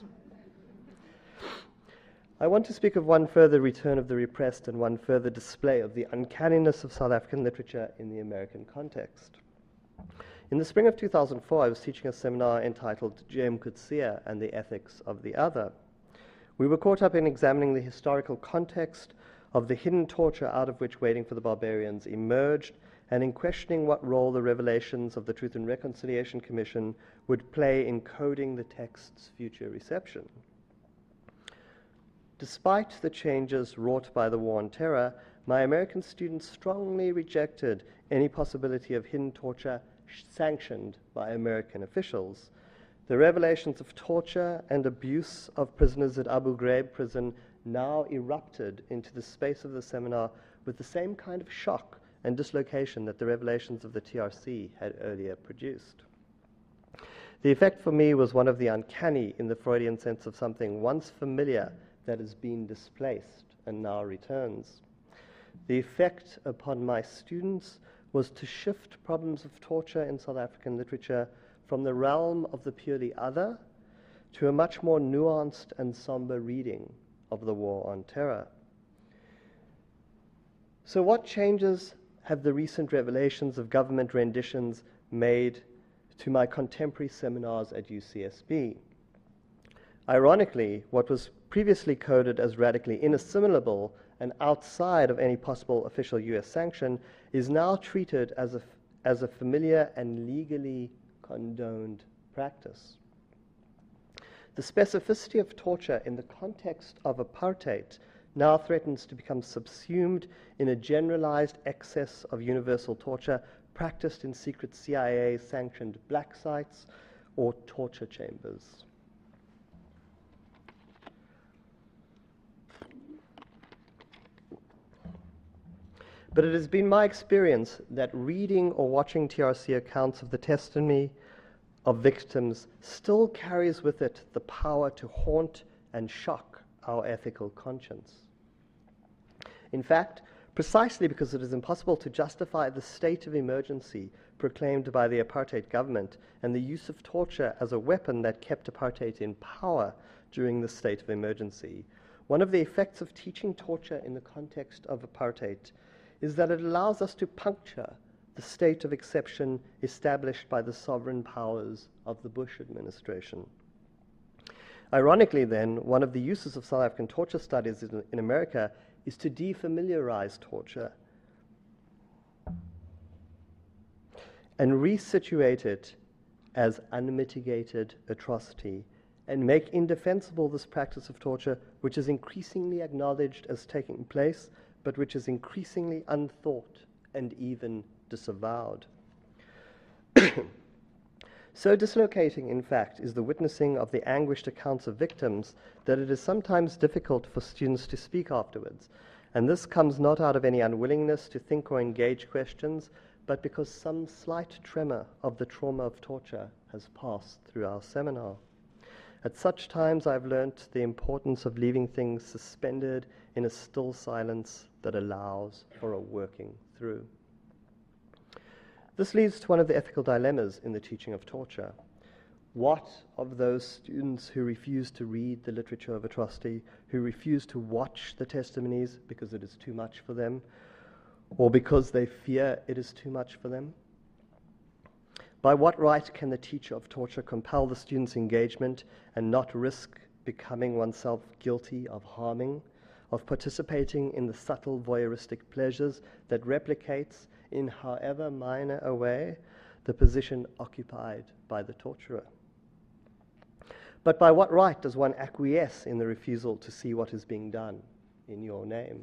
I want to speak of one further return of the repressed and one further display of the uncanniness of South African literature in the American context. In the spring of 2004, I was teaching a seminar entitled J.M. Coetzee and the Ethics of the Other. We were caught up in examining the historical context of the hidden torture out of which Waiting for the Barbarians emerged, and in questioning what role the revelations of the Truth and Reconciliation Commission would play in coding the text's future reception. Despite the changes wrought by the war on terror, my American students strongly rejected any possibility of hidden torture sanctioned by American officials. The revelations of torture and abuse of prisoners at Abu Ghraib prison now erupted into the space of the seminar with the same kind of shock and dislocation that the revelations of the TRC had earlier produced. The effect for me was one of the uncanny in the Freudian sense of something once familiar that has been displaced and now returns. The effect upon my students was to shift problems of torture in South African literature from the realm of the purely other to a much more nuanced and somber reading of the War on Terror. So what changes have the recent revelations of government renditions made to my contemporary seminars at UCSB? Ironically, what was previously coded as radically inassimilable and outside of any possible official US sanction is now treated as a familiar and legally condoned practice. The specificity of torture in the context of apartheid now threatens to become subsumed in a generalized excess of universal torture practiced in secret CIA-sanctioned black sites or torture chambers. But it has been my experience that reading or watching TRC accounts of the testimony of victims still carries with it the power to haunt and shock our ethical conscience. In fact, precisely because it is impossible to justify the state of emergency proclaimed by the apartheid government and the use of torture as a weapon that kept apartheid in power during the state of emergency, one of the effects of teaching torture in the context of apartheid is that it allows us to puncture the state of exception established by the sovereign powers of the Bush administration. Ironically, then, one of the uses of South African torture studies in America is to defamiliarize torture and resituate it as unmitigated atrocity and make indefensible this practice of torture, which is increasingly acknowledged as taking place, but which is increasingly unthought and even disavowed. So dislocating, in fact, is the witnessing of the anguished accounts of victims that it is sometimes difficult for students to speak afterwards. And this comes not out of any unwillingness to think or engage questions, but because some slight tremor of the trauma of torture has passed through our seminar. At such times, I've learnt the importance of leaving things suspended in a still silence that allows for a working through. This leads to one of the ethical dilemmas in the teaching of torture. What of those students who refuse to read the literature of atrocity, who refuse to watch the testimonies because it is too much for them, or because they fear it is too much for them? By what right can the teacher of torture compel the student's engagement and not risk becoming oneself guilty of harming, of participating in the subtle voyeuristic pleasures that replicates, in however minor a way, the position occupied by the torturer? But by what right does one acquiesce in the refusal to see what is being done in your name?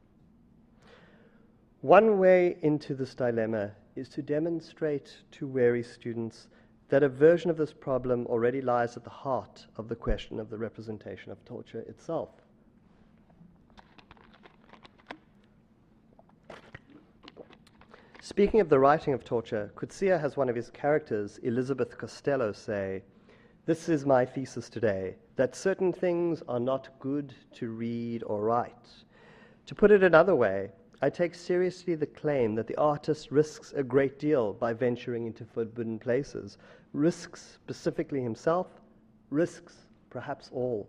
One way into this dilemma is to demonstrate to wary students that a version of this problem already lies at the heart of the question of the representation of torture itself. Speaking of the writing of torture, Coetzee has one of his characters, Elizabeth Costello, say, "This is my thesis today, that certain things are not good to read or write. To put it another way, I take seriously the claim that the artist risks a great deal by venturing into forbidden places, risks specifically himself, risks perhaps all."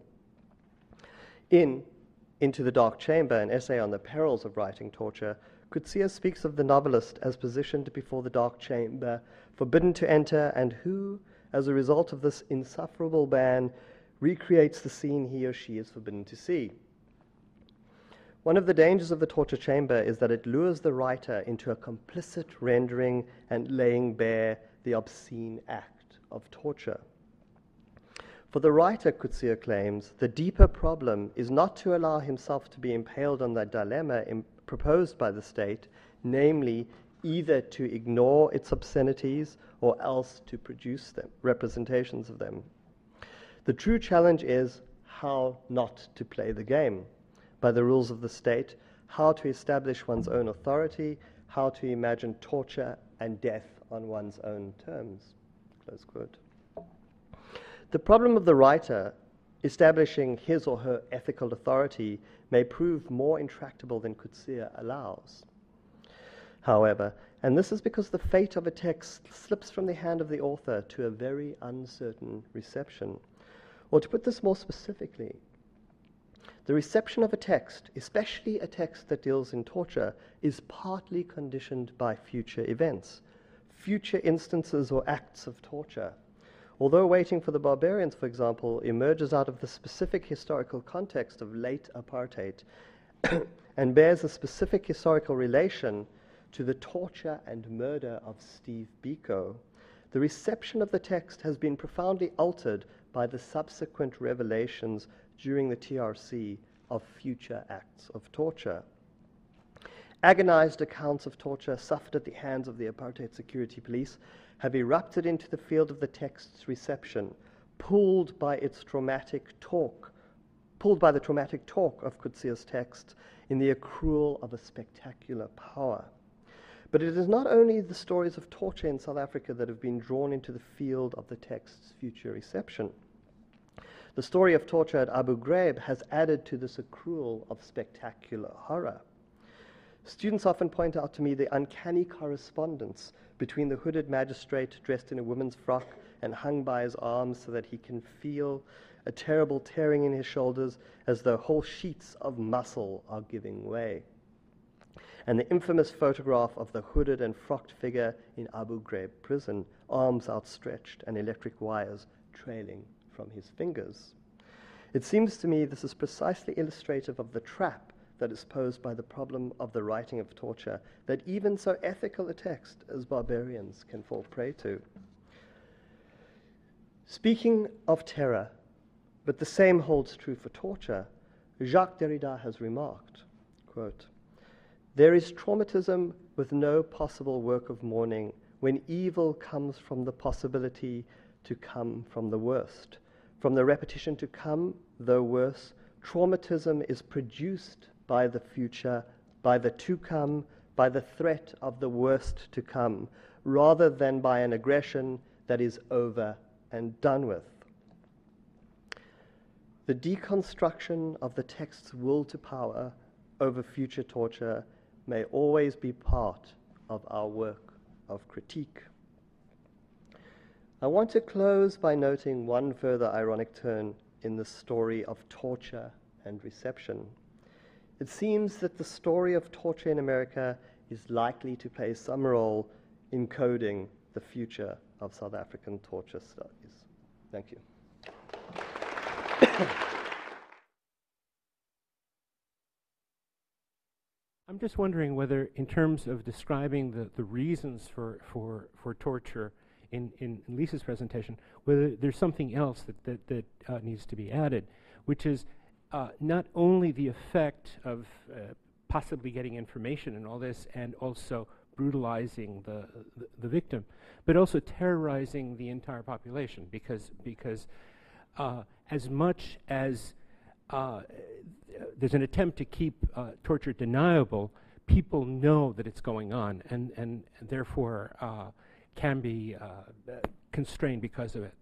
Into the Dark Chamber, an essay on the perils of writing torture, Coetzee speaks of the novelist as positioned before the dark chamber, forbidden to enter, and who, as a result of this insufferable ban, recreates the scene he or she is forbidden to see. One of the dangers of the torture chamber is that it lures the writer into a complicit rendering and laying bare the obscene act of torture. For the writer, Coetzee claims, the deeper problem is not to allow himself to be impaled on the dilemma proposed by the state, namely either to ignore its obscenities or else to produce them, representations of them. The true challenge is how not to play the game by the rules of the state, how to establish one's own authority, how to imagine torture and death on one's own terms. Close quote. The problem of the writer establishing his or her ethical authority may prove more intractable than Coetzee allows. However, and this is because the fate of a text slips from the hand of the author to a very uncertain reception. Or to put this more specifically, the reception of a text, especially a text that deals in torture, is partly conditioned by future events, future instances or acts of torture. Although Waiting for the Barbarians, for example, emerges out of the specific historical context of late apartheid and bears a specific historical relation to the torture and murder of Steve Biko, the reception of the text has been profoundly altered by the subsequent revelations during the TRC of future acts of torture. Agonized accounts of torture suffered at the hands of the apartheid security police have erupted into the field of the text's reception, pulled by the traumatic talk of Coetzee's text in the accrual of a spectacular power. But it is not only the stories of torture in South Africa that have been drawn into the field of the text's future reception. The story of torture at Abu Ghraib has added to this accrual of spectacular horror. Students often point out to me the uncanny correspondence between the hooded magistrate dressed in a woman's frock and hung by his arms so that he can feel a terrible tearing in his shoulders as though whole sheets of muscle are giving way, and the infamous photograph of the hooded and frocked figure in Abu Ghraib prison, arms outstretched and electric wires trailing from his fingers. It seems to me this is precisely illustrative of the trap that is posed by the problem of the writing of torture that even so ethical a text as Barbarians can fall prey to. Speaking of terror, but the same holds true for torture, Jacques Derrida has remarked, quote, "There is traumatism with no possible work of mourning when evil comes from the possibility to come from the worst. From the repetition to come, though worse, traumatism is produced by the future, by the to come, by the threat of the worst to come, rather than by an aggression that is over and done with." The deconstruction of the text's will to power over future torture may always be part of our work of critique. I want to close by noting one further ironic turn in the story of torture and reception. It seems that the story of torture in America is likely to play some role in coding the future of South African torture studies. Thank you. I'm just wondering whether, in terms of describing the reasons for torture in Lisa's presentation, whether there's something else that needs to be added, which is not only the effect of possibly getting information and all this, and also brutalizing the victim, but also terrorizing the entire population, because as much as there's an attempt to keep torture deniable, people know that it's going on, and therefore can be constrained because of it.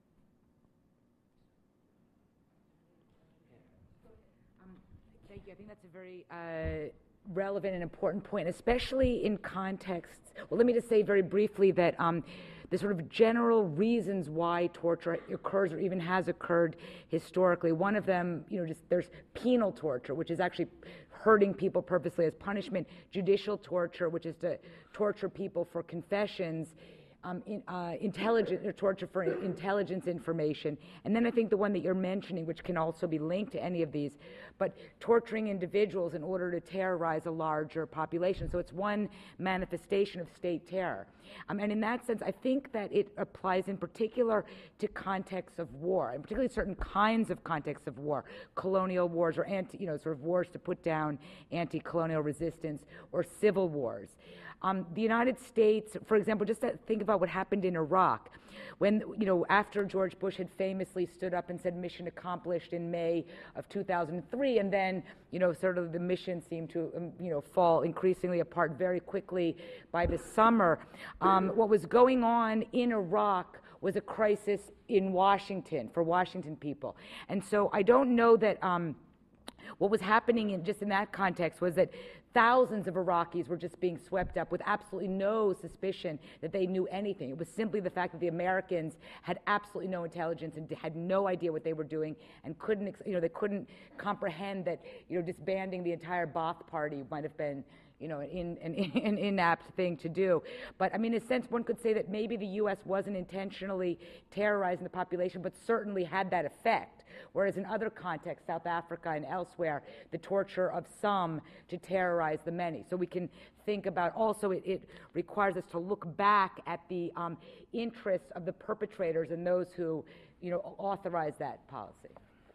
Thank you. I think that's a very relevant and important point, especially in contexts. Well, let me just say very briefly that the sort of general reasons why torture occurs or even has occurred historically. One of them, there's penal torture, which is actually hurting people purposely as punishment. Judicial torture, which is to torture people for confessions. Torture for intelligence information. And then I think the one that you're mentioning, which can also be linked to any of these, but torturing individuals in order to terrorize a larger population. So it's one manifestation of state terror. And in that sense, I think that it applies in particular to contexts of war, and particularly certain kinds of contexts of war, colonial wars or sort of wars to put down anti-colonial resistance, or civil wars. The United States, for example, just to think about what happened in Iraq, when, after George Bush had famously stood up and said mission accomplished in May of 2003, and then, sort of the mission seemed to, fall increasingly apart very quickly by the summer. What was going on in Iraq was a crisis in Washington, for Washington people. And so I don't know that what was happening just in that context was that thousands of Iraqis were just being swept up with absolutely no suspicion that they knew anything. It was simply the fact that the Americans had absolutely no intelligence and had no idea what they were doing and couldn't, they couldn't comprehend that, disbanding the entire Ba'ath Party might have been, an inapt thing to do. But I mean, in a sense, one could say that maybe the U.S. wasn't intentionally terrorizing the population, but certainly had that effect. Whereas in other contexts, South Africa and elsewhere, the torture of some to terrorize the many. So we can think about also it requires us to look back at the interests of the perpetrators and those who, authorize that policy.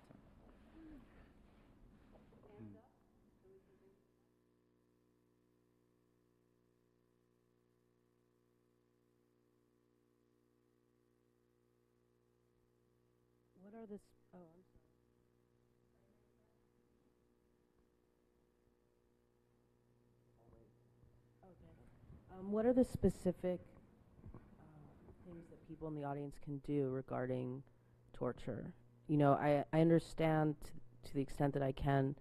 What are the what are the specific things that people in the audience can do regarding torture? I understand to the extent that I can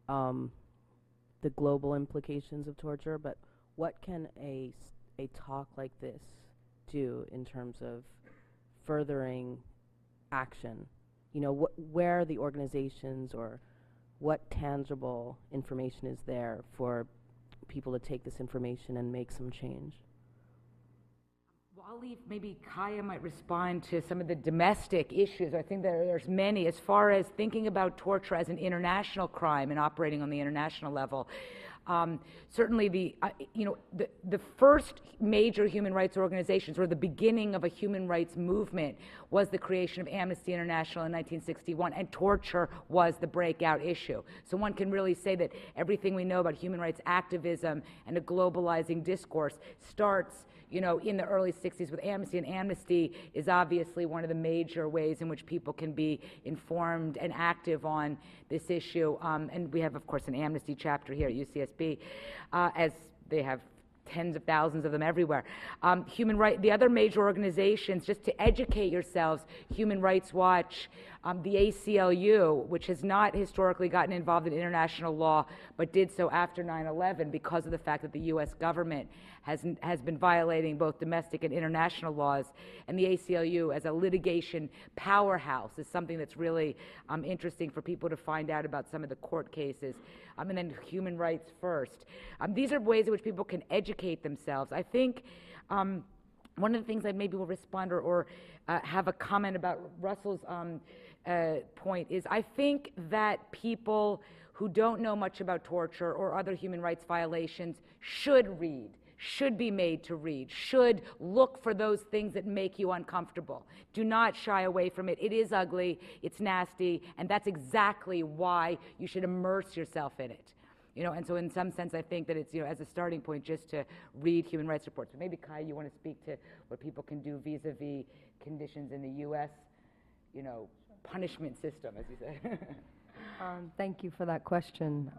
the global implications of torture, but what can a talk like this do in terms of furthering action? Where are the organizations, or what tangible information is there for people to take this information and make some change? Well, I'll leave, maybe Kaya might respond to some of the domestic issues. I think there's many. As far as thinking about torture as an international crime and operating on the international level, certainly the first major human rights organizations, or the beginning of a human rights movement, was the creation of Amnesty International in 1961, and torture was the breakout issue. So one can really say that everything we know about human rights activism and a globalizing discourse starts in the early 60s with Amnesty, and Amnesty is obviously one of the major ways in which people can be informed and active on this issue. And we have, of course, an Amnesty chapter here at UCSB, as they have tens of thousands of them everywhere. The other major organizations, just to educate yourselves, Human Rights Watch, the ACLU, which has not historically gotten involved in international law, but did so after 9/11 because of the fact that the U.S. government has been violating both domestic and international laws. And the ACLU, as a litigation powerhouse, is something that's really interesting for people to find out about some of the court cases. And then Human Rights First. These are ways in which people can educate themselves. I think one of the things I maybe will respond or have a comment about Russell's point is, I think that people who don't know much about torture or other human rights violations should read, should be made to read, should look for those things that make you uncomfortable. Do not shy away from it. It is ugly, it's nasty, and that's exactly why you should immerse yourself in it. And so in some sense, I think that it's, as a starting point, just to read human rights reports. But maybe, Kai, you want to speak to what people can do vis-a-vis conditions in the U.S., punishment system, as you say. Thank you for that question.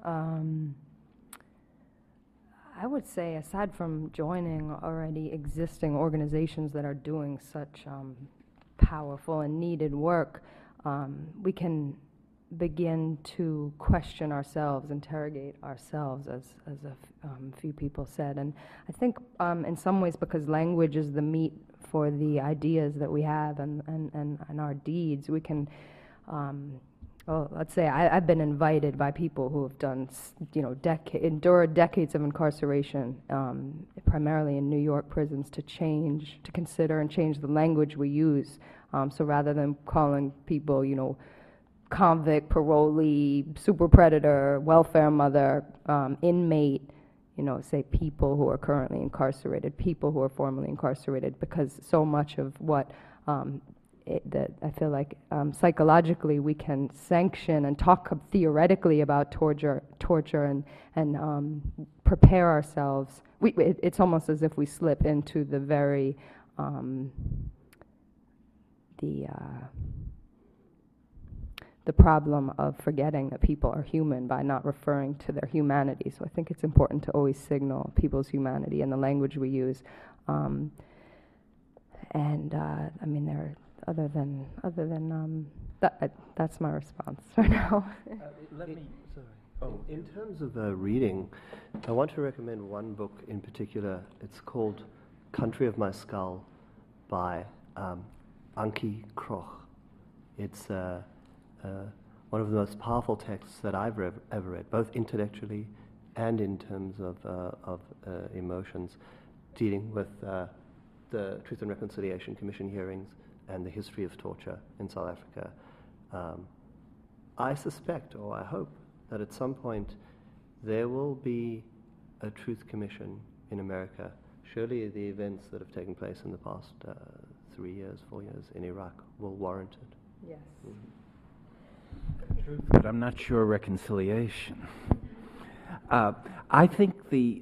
I would say, aside from joining already existing organizations that are doing such powerful and needed work, we can begin to question ourselves, interrogate ourselves, as a few people said. And I think in some ways, because language is the meat for the ideas that we have and our deeds, we can, let's say I've been invited by people who have done, endured decades of incarceration, primarily in New York prisons, to consider and change the language we use. So rather than calling people, convict, parolee, super predator, welfare mother, inmate, say people who are currently incarcerated, people who are formerly incarcerated, because so much of what that I feel like psychologically we can sanction and talk theoretically about torture and prepare ourselves. It's almost as if we slip into the very the problem of forgetting that people are human by not referring to their humanity. So I think it's important to always signal people's humanity in the language we use. I mean, there are other than That's my response for now. In terms of reading, I want to recommend one book in particular. It's called Country of My Skull by Ankie Krogh. It's one of the most powerful texts that I've ever read, both intellectually and in terms of emotions, dealing with the Truth and Reconciliation Commission hearings and the history of torture in South Africa. I suspect, or I hope, that at some point there will be a Truth Commission in America. Surely the events that have taken place in the past 3 years, 4 years in Iraq will warrant it. Yes. Truth, but I'm not sure reconciliation. I think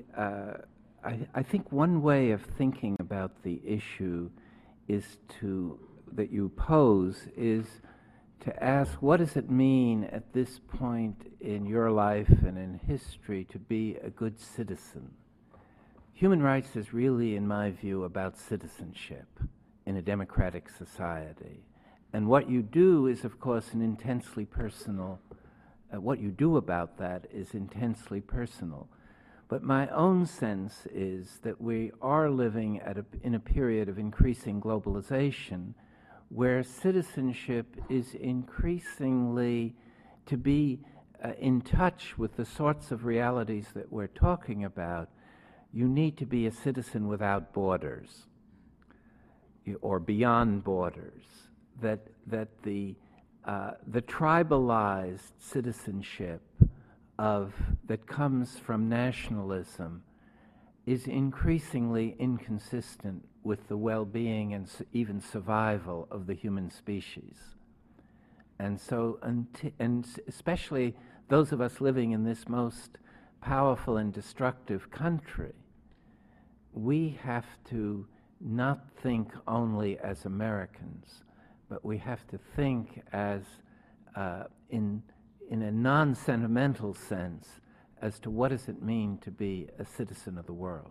I think one way of thinking about the issue that you pose is to ask, what does it mean at this point in your life and in history to be a good citizen? Human rights is really, in my view, about citizenship in a democratic society. And what you do is, of course, an intensely personal, what you do about that is intensely personal. But my own sense is that we are living in a period of increasing globalization where citizenship is increasingly to be in touch with the sorts of realities that we're talking about. You need to be a citizen without borders or beyond borders. That the tribalized citizenship that comes from nationalism is increasingly inconsistent with the well-being and even survival of the human species. And so, and especially those of us living in this most powerful and destructive country, we have to not think only as Americans, but we have to think as in a non-sentimental sense as to what does it mean to be a citizen of the world.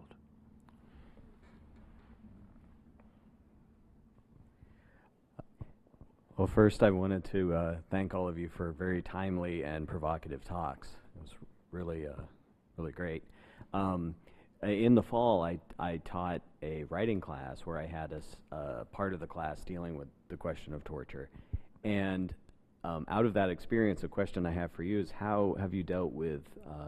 Well, first I wanted to thank all of you for very timely and provocative talks. It was really, really great. In the fall, I taught a writing class where I had a part of the class dealing with the question of torture. And out of that experience, a question I have for you is, how have you dealt with,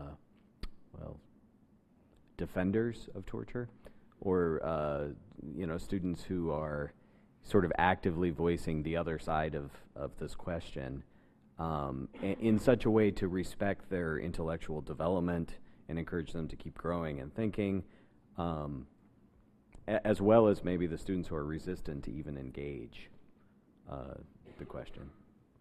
defenders of torture, or students who are sort of actively voicing the other side of this question in such a way to respect their intellectual development and encourage them to keep growing and thinking, as well as maybe the students who are resistant to even engage the question?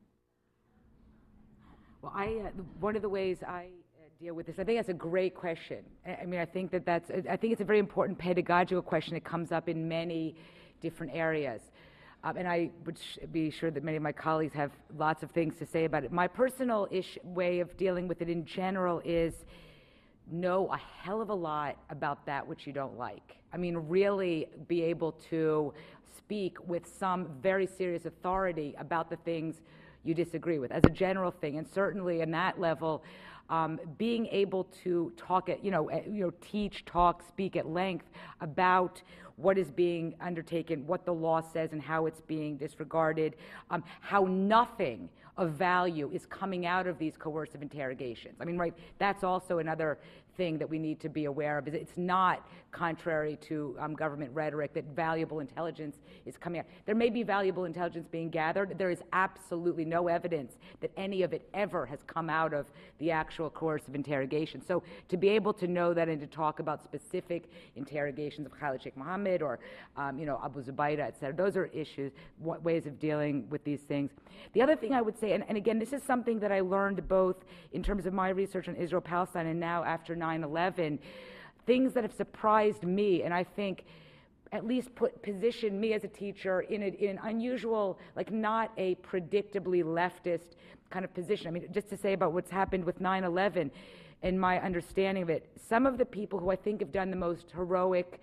Well, one of the ways I deal with this, I think that's a great question. I mean, I think it's a very important pedagogical question. It comes up in many different areas. And I would be sure that many of my colleagues have lots of things to say about it. My personal way of dealing with it in general is know a hell of a lot about that which you don't like. I mean, really be able to speak with some very serious authority about the things you disagree with as a general thing. And certainly in that level, being able to talk teach, talk, speak at length about what is being undertaken, what the law says and how it's being disregarded, how nothing of value is coming out of these coercive interrogations. I mean, right, that's also another thing that we need to be aware of. Is it's not contrary to government rhetoric that valuable intelligence is coming out. There may be valuable intelligence being gathered. There is absolutely no evidence that any of it ever has come out of the actual coercive interrogation. So to be able to know that and to talk about specific interrogations of Khalid Sheikh Mohammed or Abu Zubaydah, et cetera, those are issues, ways of dealing with these things. The other thing I would say, and again, this is something that I learned both in terms of my research on Israel-Palestine and now after 9/11, things that have surprised me, and I think at least position me as a teacher in an unusual, like not a predictably leftist kind of position. I mean, just to say about what's happened with 9/11 and my understanding of it, some of the people who I think have done the most heroic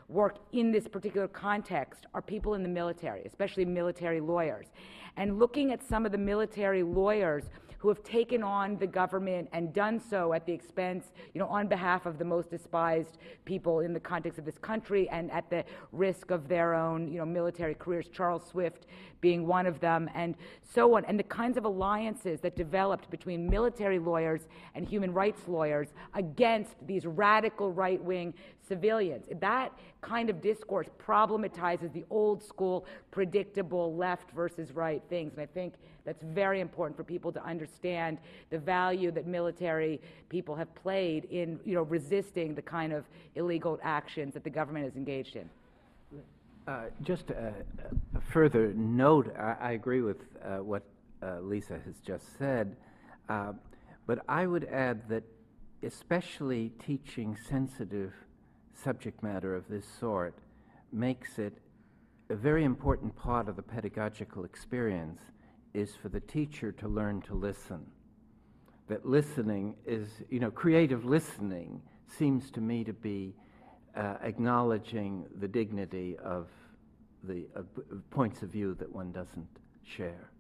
work in this particular context are people in the military, especially military lawyers. And looking at some of the military lawyers who have taken on the government and done so at the expense, on behalf of the most despised people in the context of this country and at the risk of their own, military careers, Charles Swift being one of them, and so on, and the kinds of alliances that developed between military lawyers and human rights lawyers against these radical right-wing civilians. That kind of discourse problematizes the old school, predictable left versus right things, and I think that's very important for people to understand the value that military people have played in, resisting the kind of illegal actions that the government is engaged in. Just a further note, I agree with what Lisa has just said, but I would add that especially teaching sensitive subject matter of this sort makes it a very important part of the pedagogical experience is for the teacher to learn to listen. That listening is, creative listening seems to me to be acknowledging the dignity of the points of view that one doesn't share.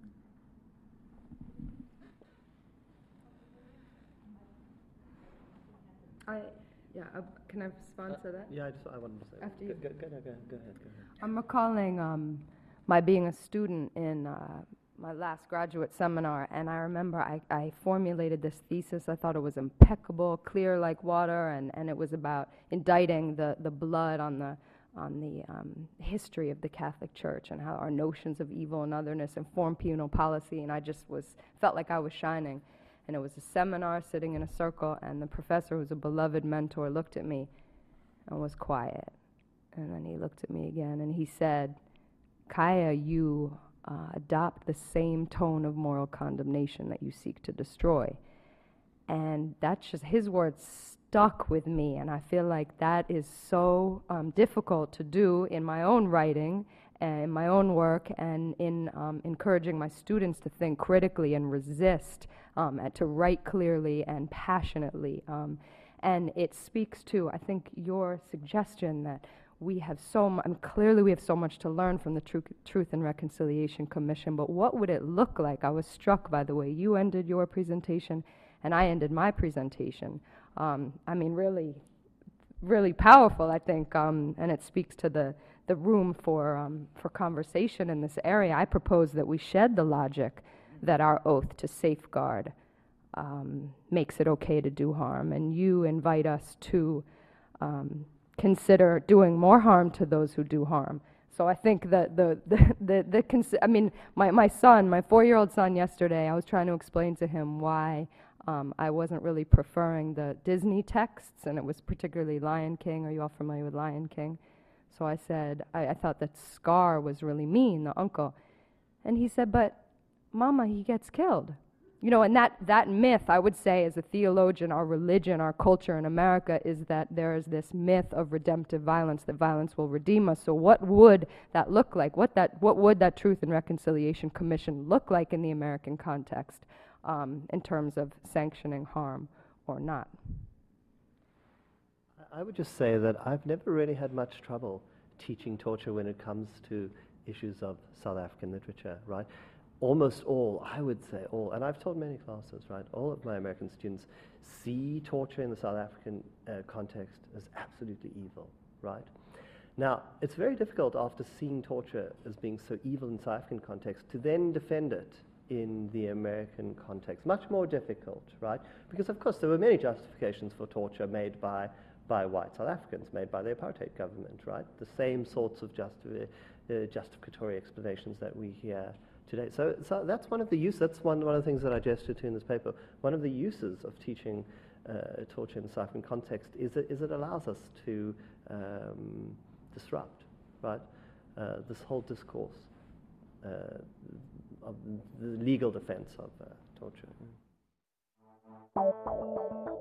Can I respond to that? Yeah, I wanted to say. After you. Go ahead. I'm recalling my being a student in my last graduate seminar, and I remember I formulated this thesis. I thought it was impeccable, clear like water, and it was about indicting the blood on the history of the Catholic Church and how our notions of evil and otherness inform penal policy, and I just felt like I was shining. And it was a seminar sitting in a circle, and the professor, who was a beloved mentor, looked at me and was quiet. And then he looked at me again, and he said, Kaya, you adopt the same tone of moral condemnation that you seek to destroy. And that's just, his words stuck with me, and I feel like that is so difficult to do in my own writing, in my own work, and in encouraging my students to think critically and resist, and to write clearly and passionately. And it speaks to, I think, your suggestion that we have clearly we have so much to learn from the Truth and Reconciliation Commission, but what would it look like? I was struck by the way you ended your presentation and I ended my presentation. Really, really powerful, I think, and it speaks to the room for conversation in this area. I propose that we shed the logic that our oath to safeguard makes it okay to do harm, and you invite us to consider doing more harm to those who do harm. So I think that my son, my 4-year-old son yesterday, I was trying to explain to him why I wasn't really preferring the Disney texts, and it was particularly Lion King. Are you all familiar with Lion King? So I said, I thought that Scar was really mean, the uncle. And he said, but Mama, he gets killed. And that myth, I would say, as a theologian, our religion, our culture in America, is that there is this myth of redemptive violence, that violence will redeem us. So what would that look like? What would that Truth and Reconciliation Commission look like in the American context, in terms of sanctioning harm or not? I would just say that I've never really had much trouble teaching torture when it comes to issues of South African literature, right? Almost all, I would say all, and I've taught many classes, right? All of my American students see torture in the South African context as absolutely evil, right? Now, it's very difficult after seeing torture as being so evil in South African context to then defend it in the American context. Much more difficult, right? Because, of course, there were many justifications for torture made by white South Africans, made by the apartheid government, right? The same sorts of justificatory explanations that we hear today. So that's one of the uses. That's one of the things that I gestured to in this paper. One of the uses of teaching torture in the South African context is it allows us to disrupt, right, this whole discourse of the legal defense of torture.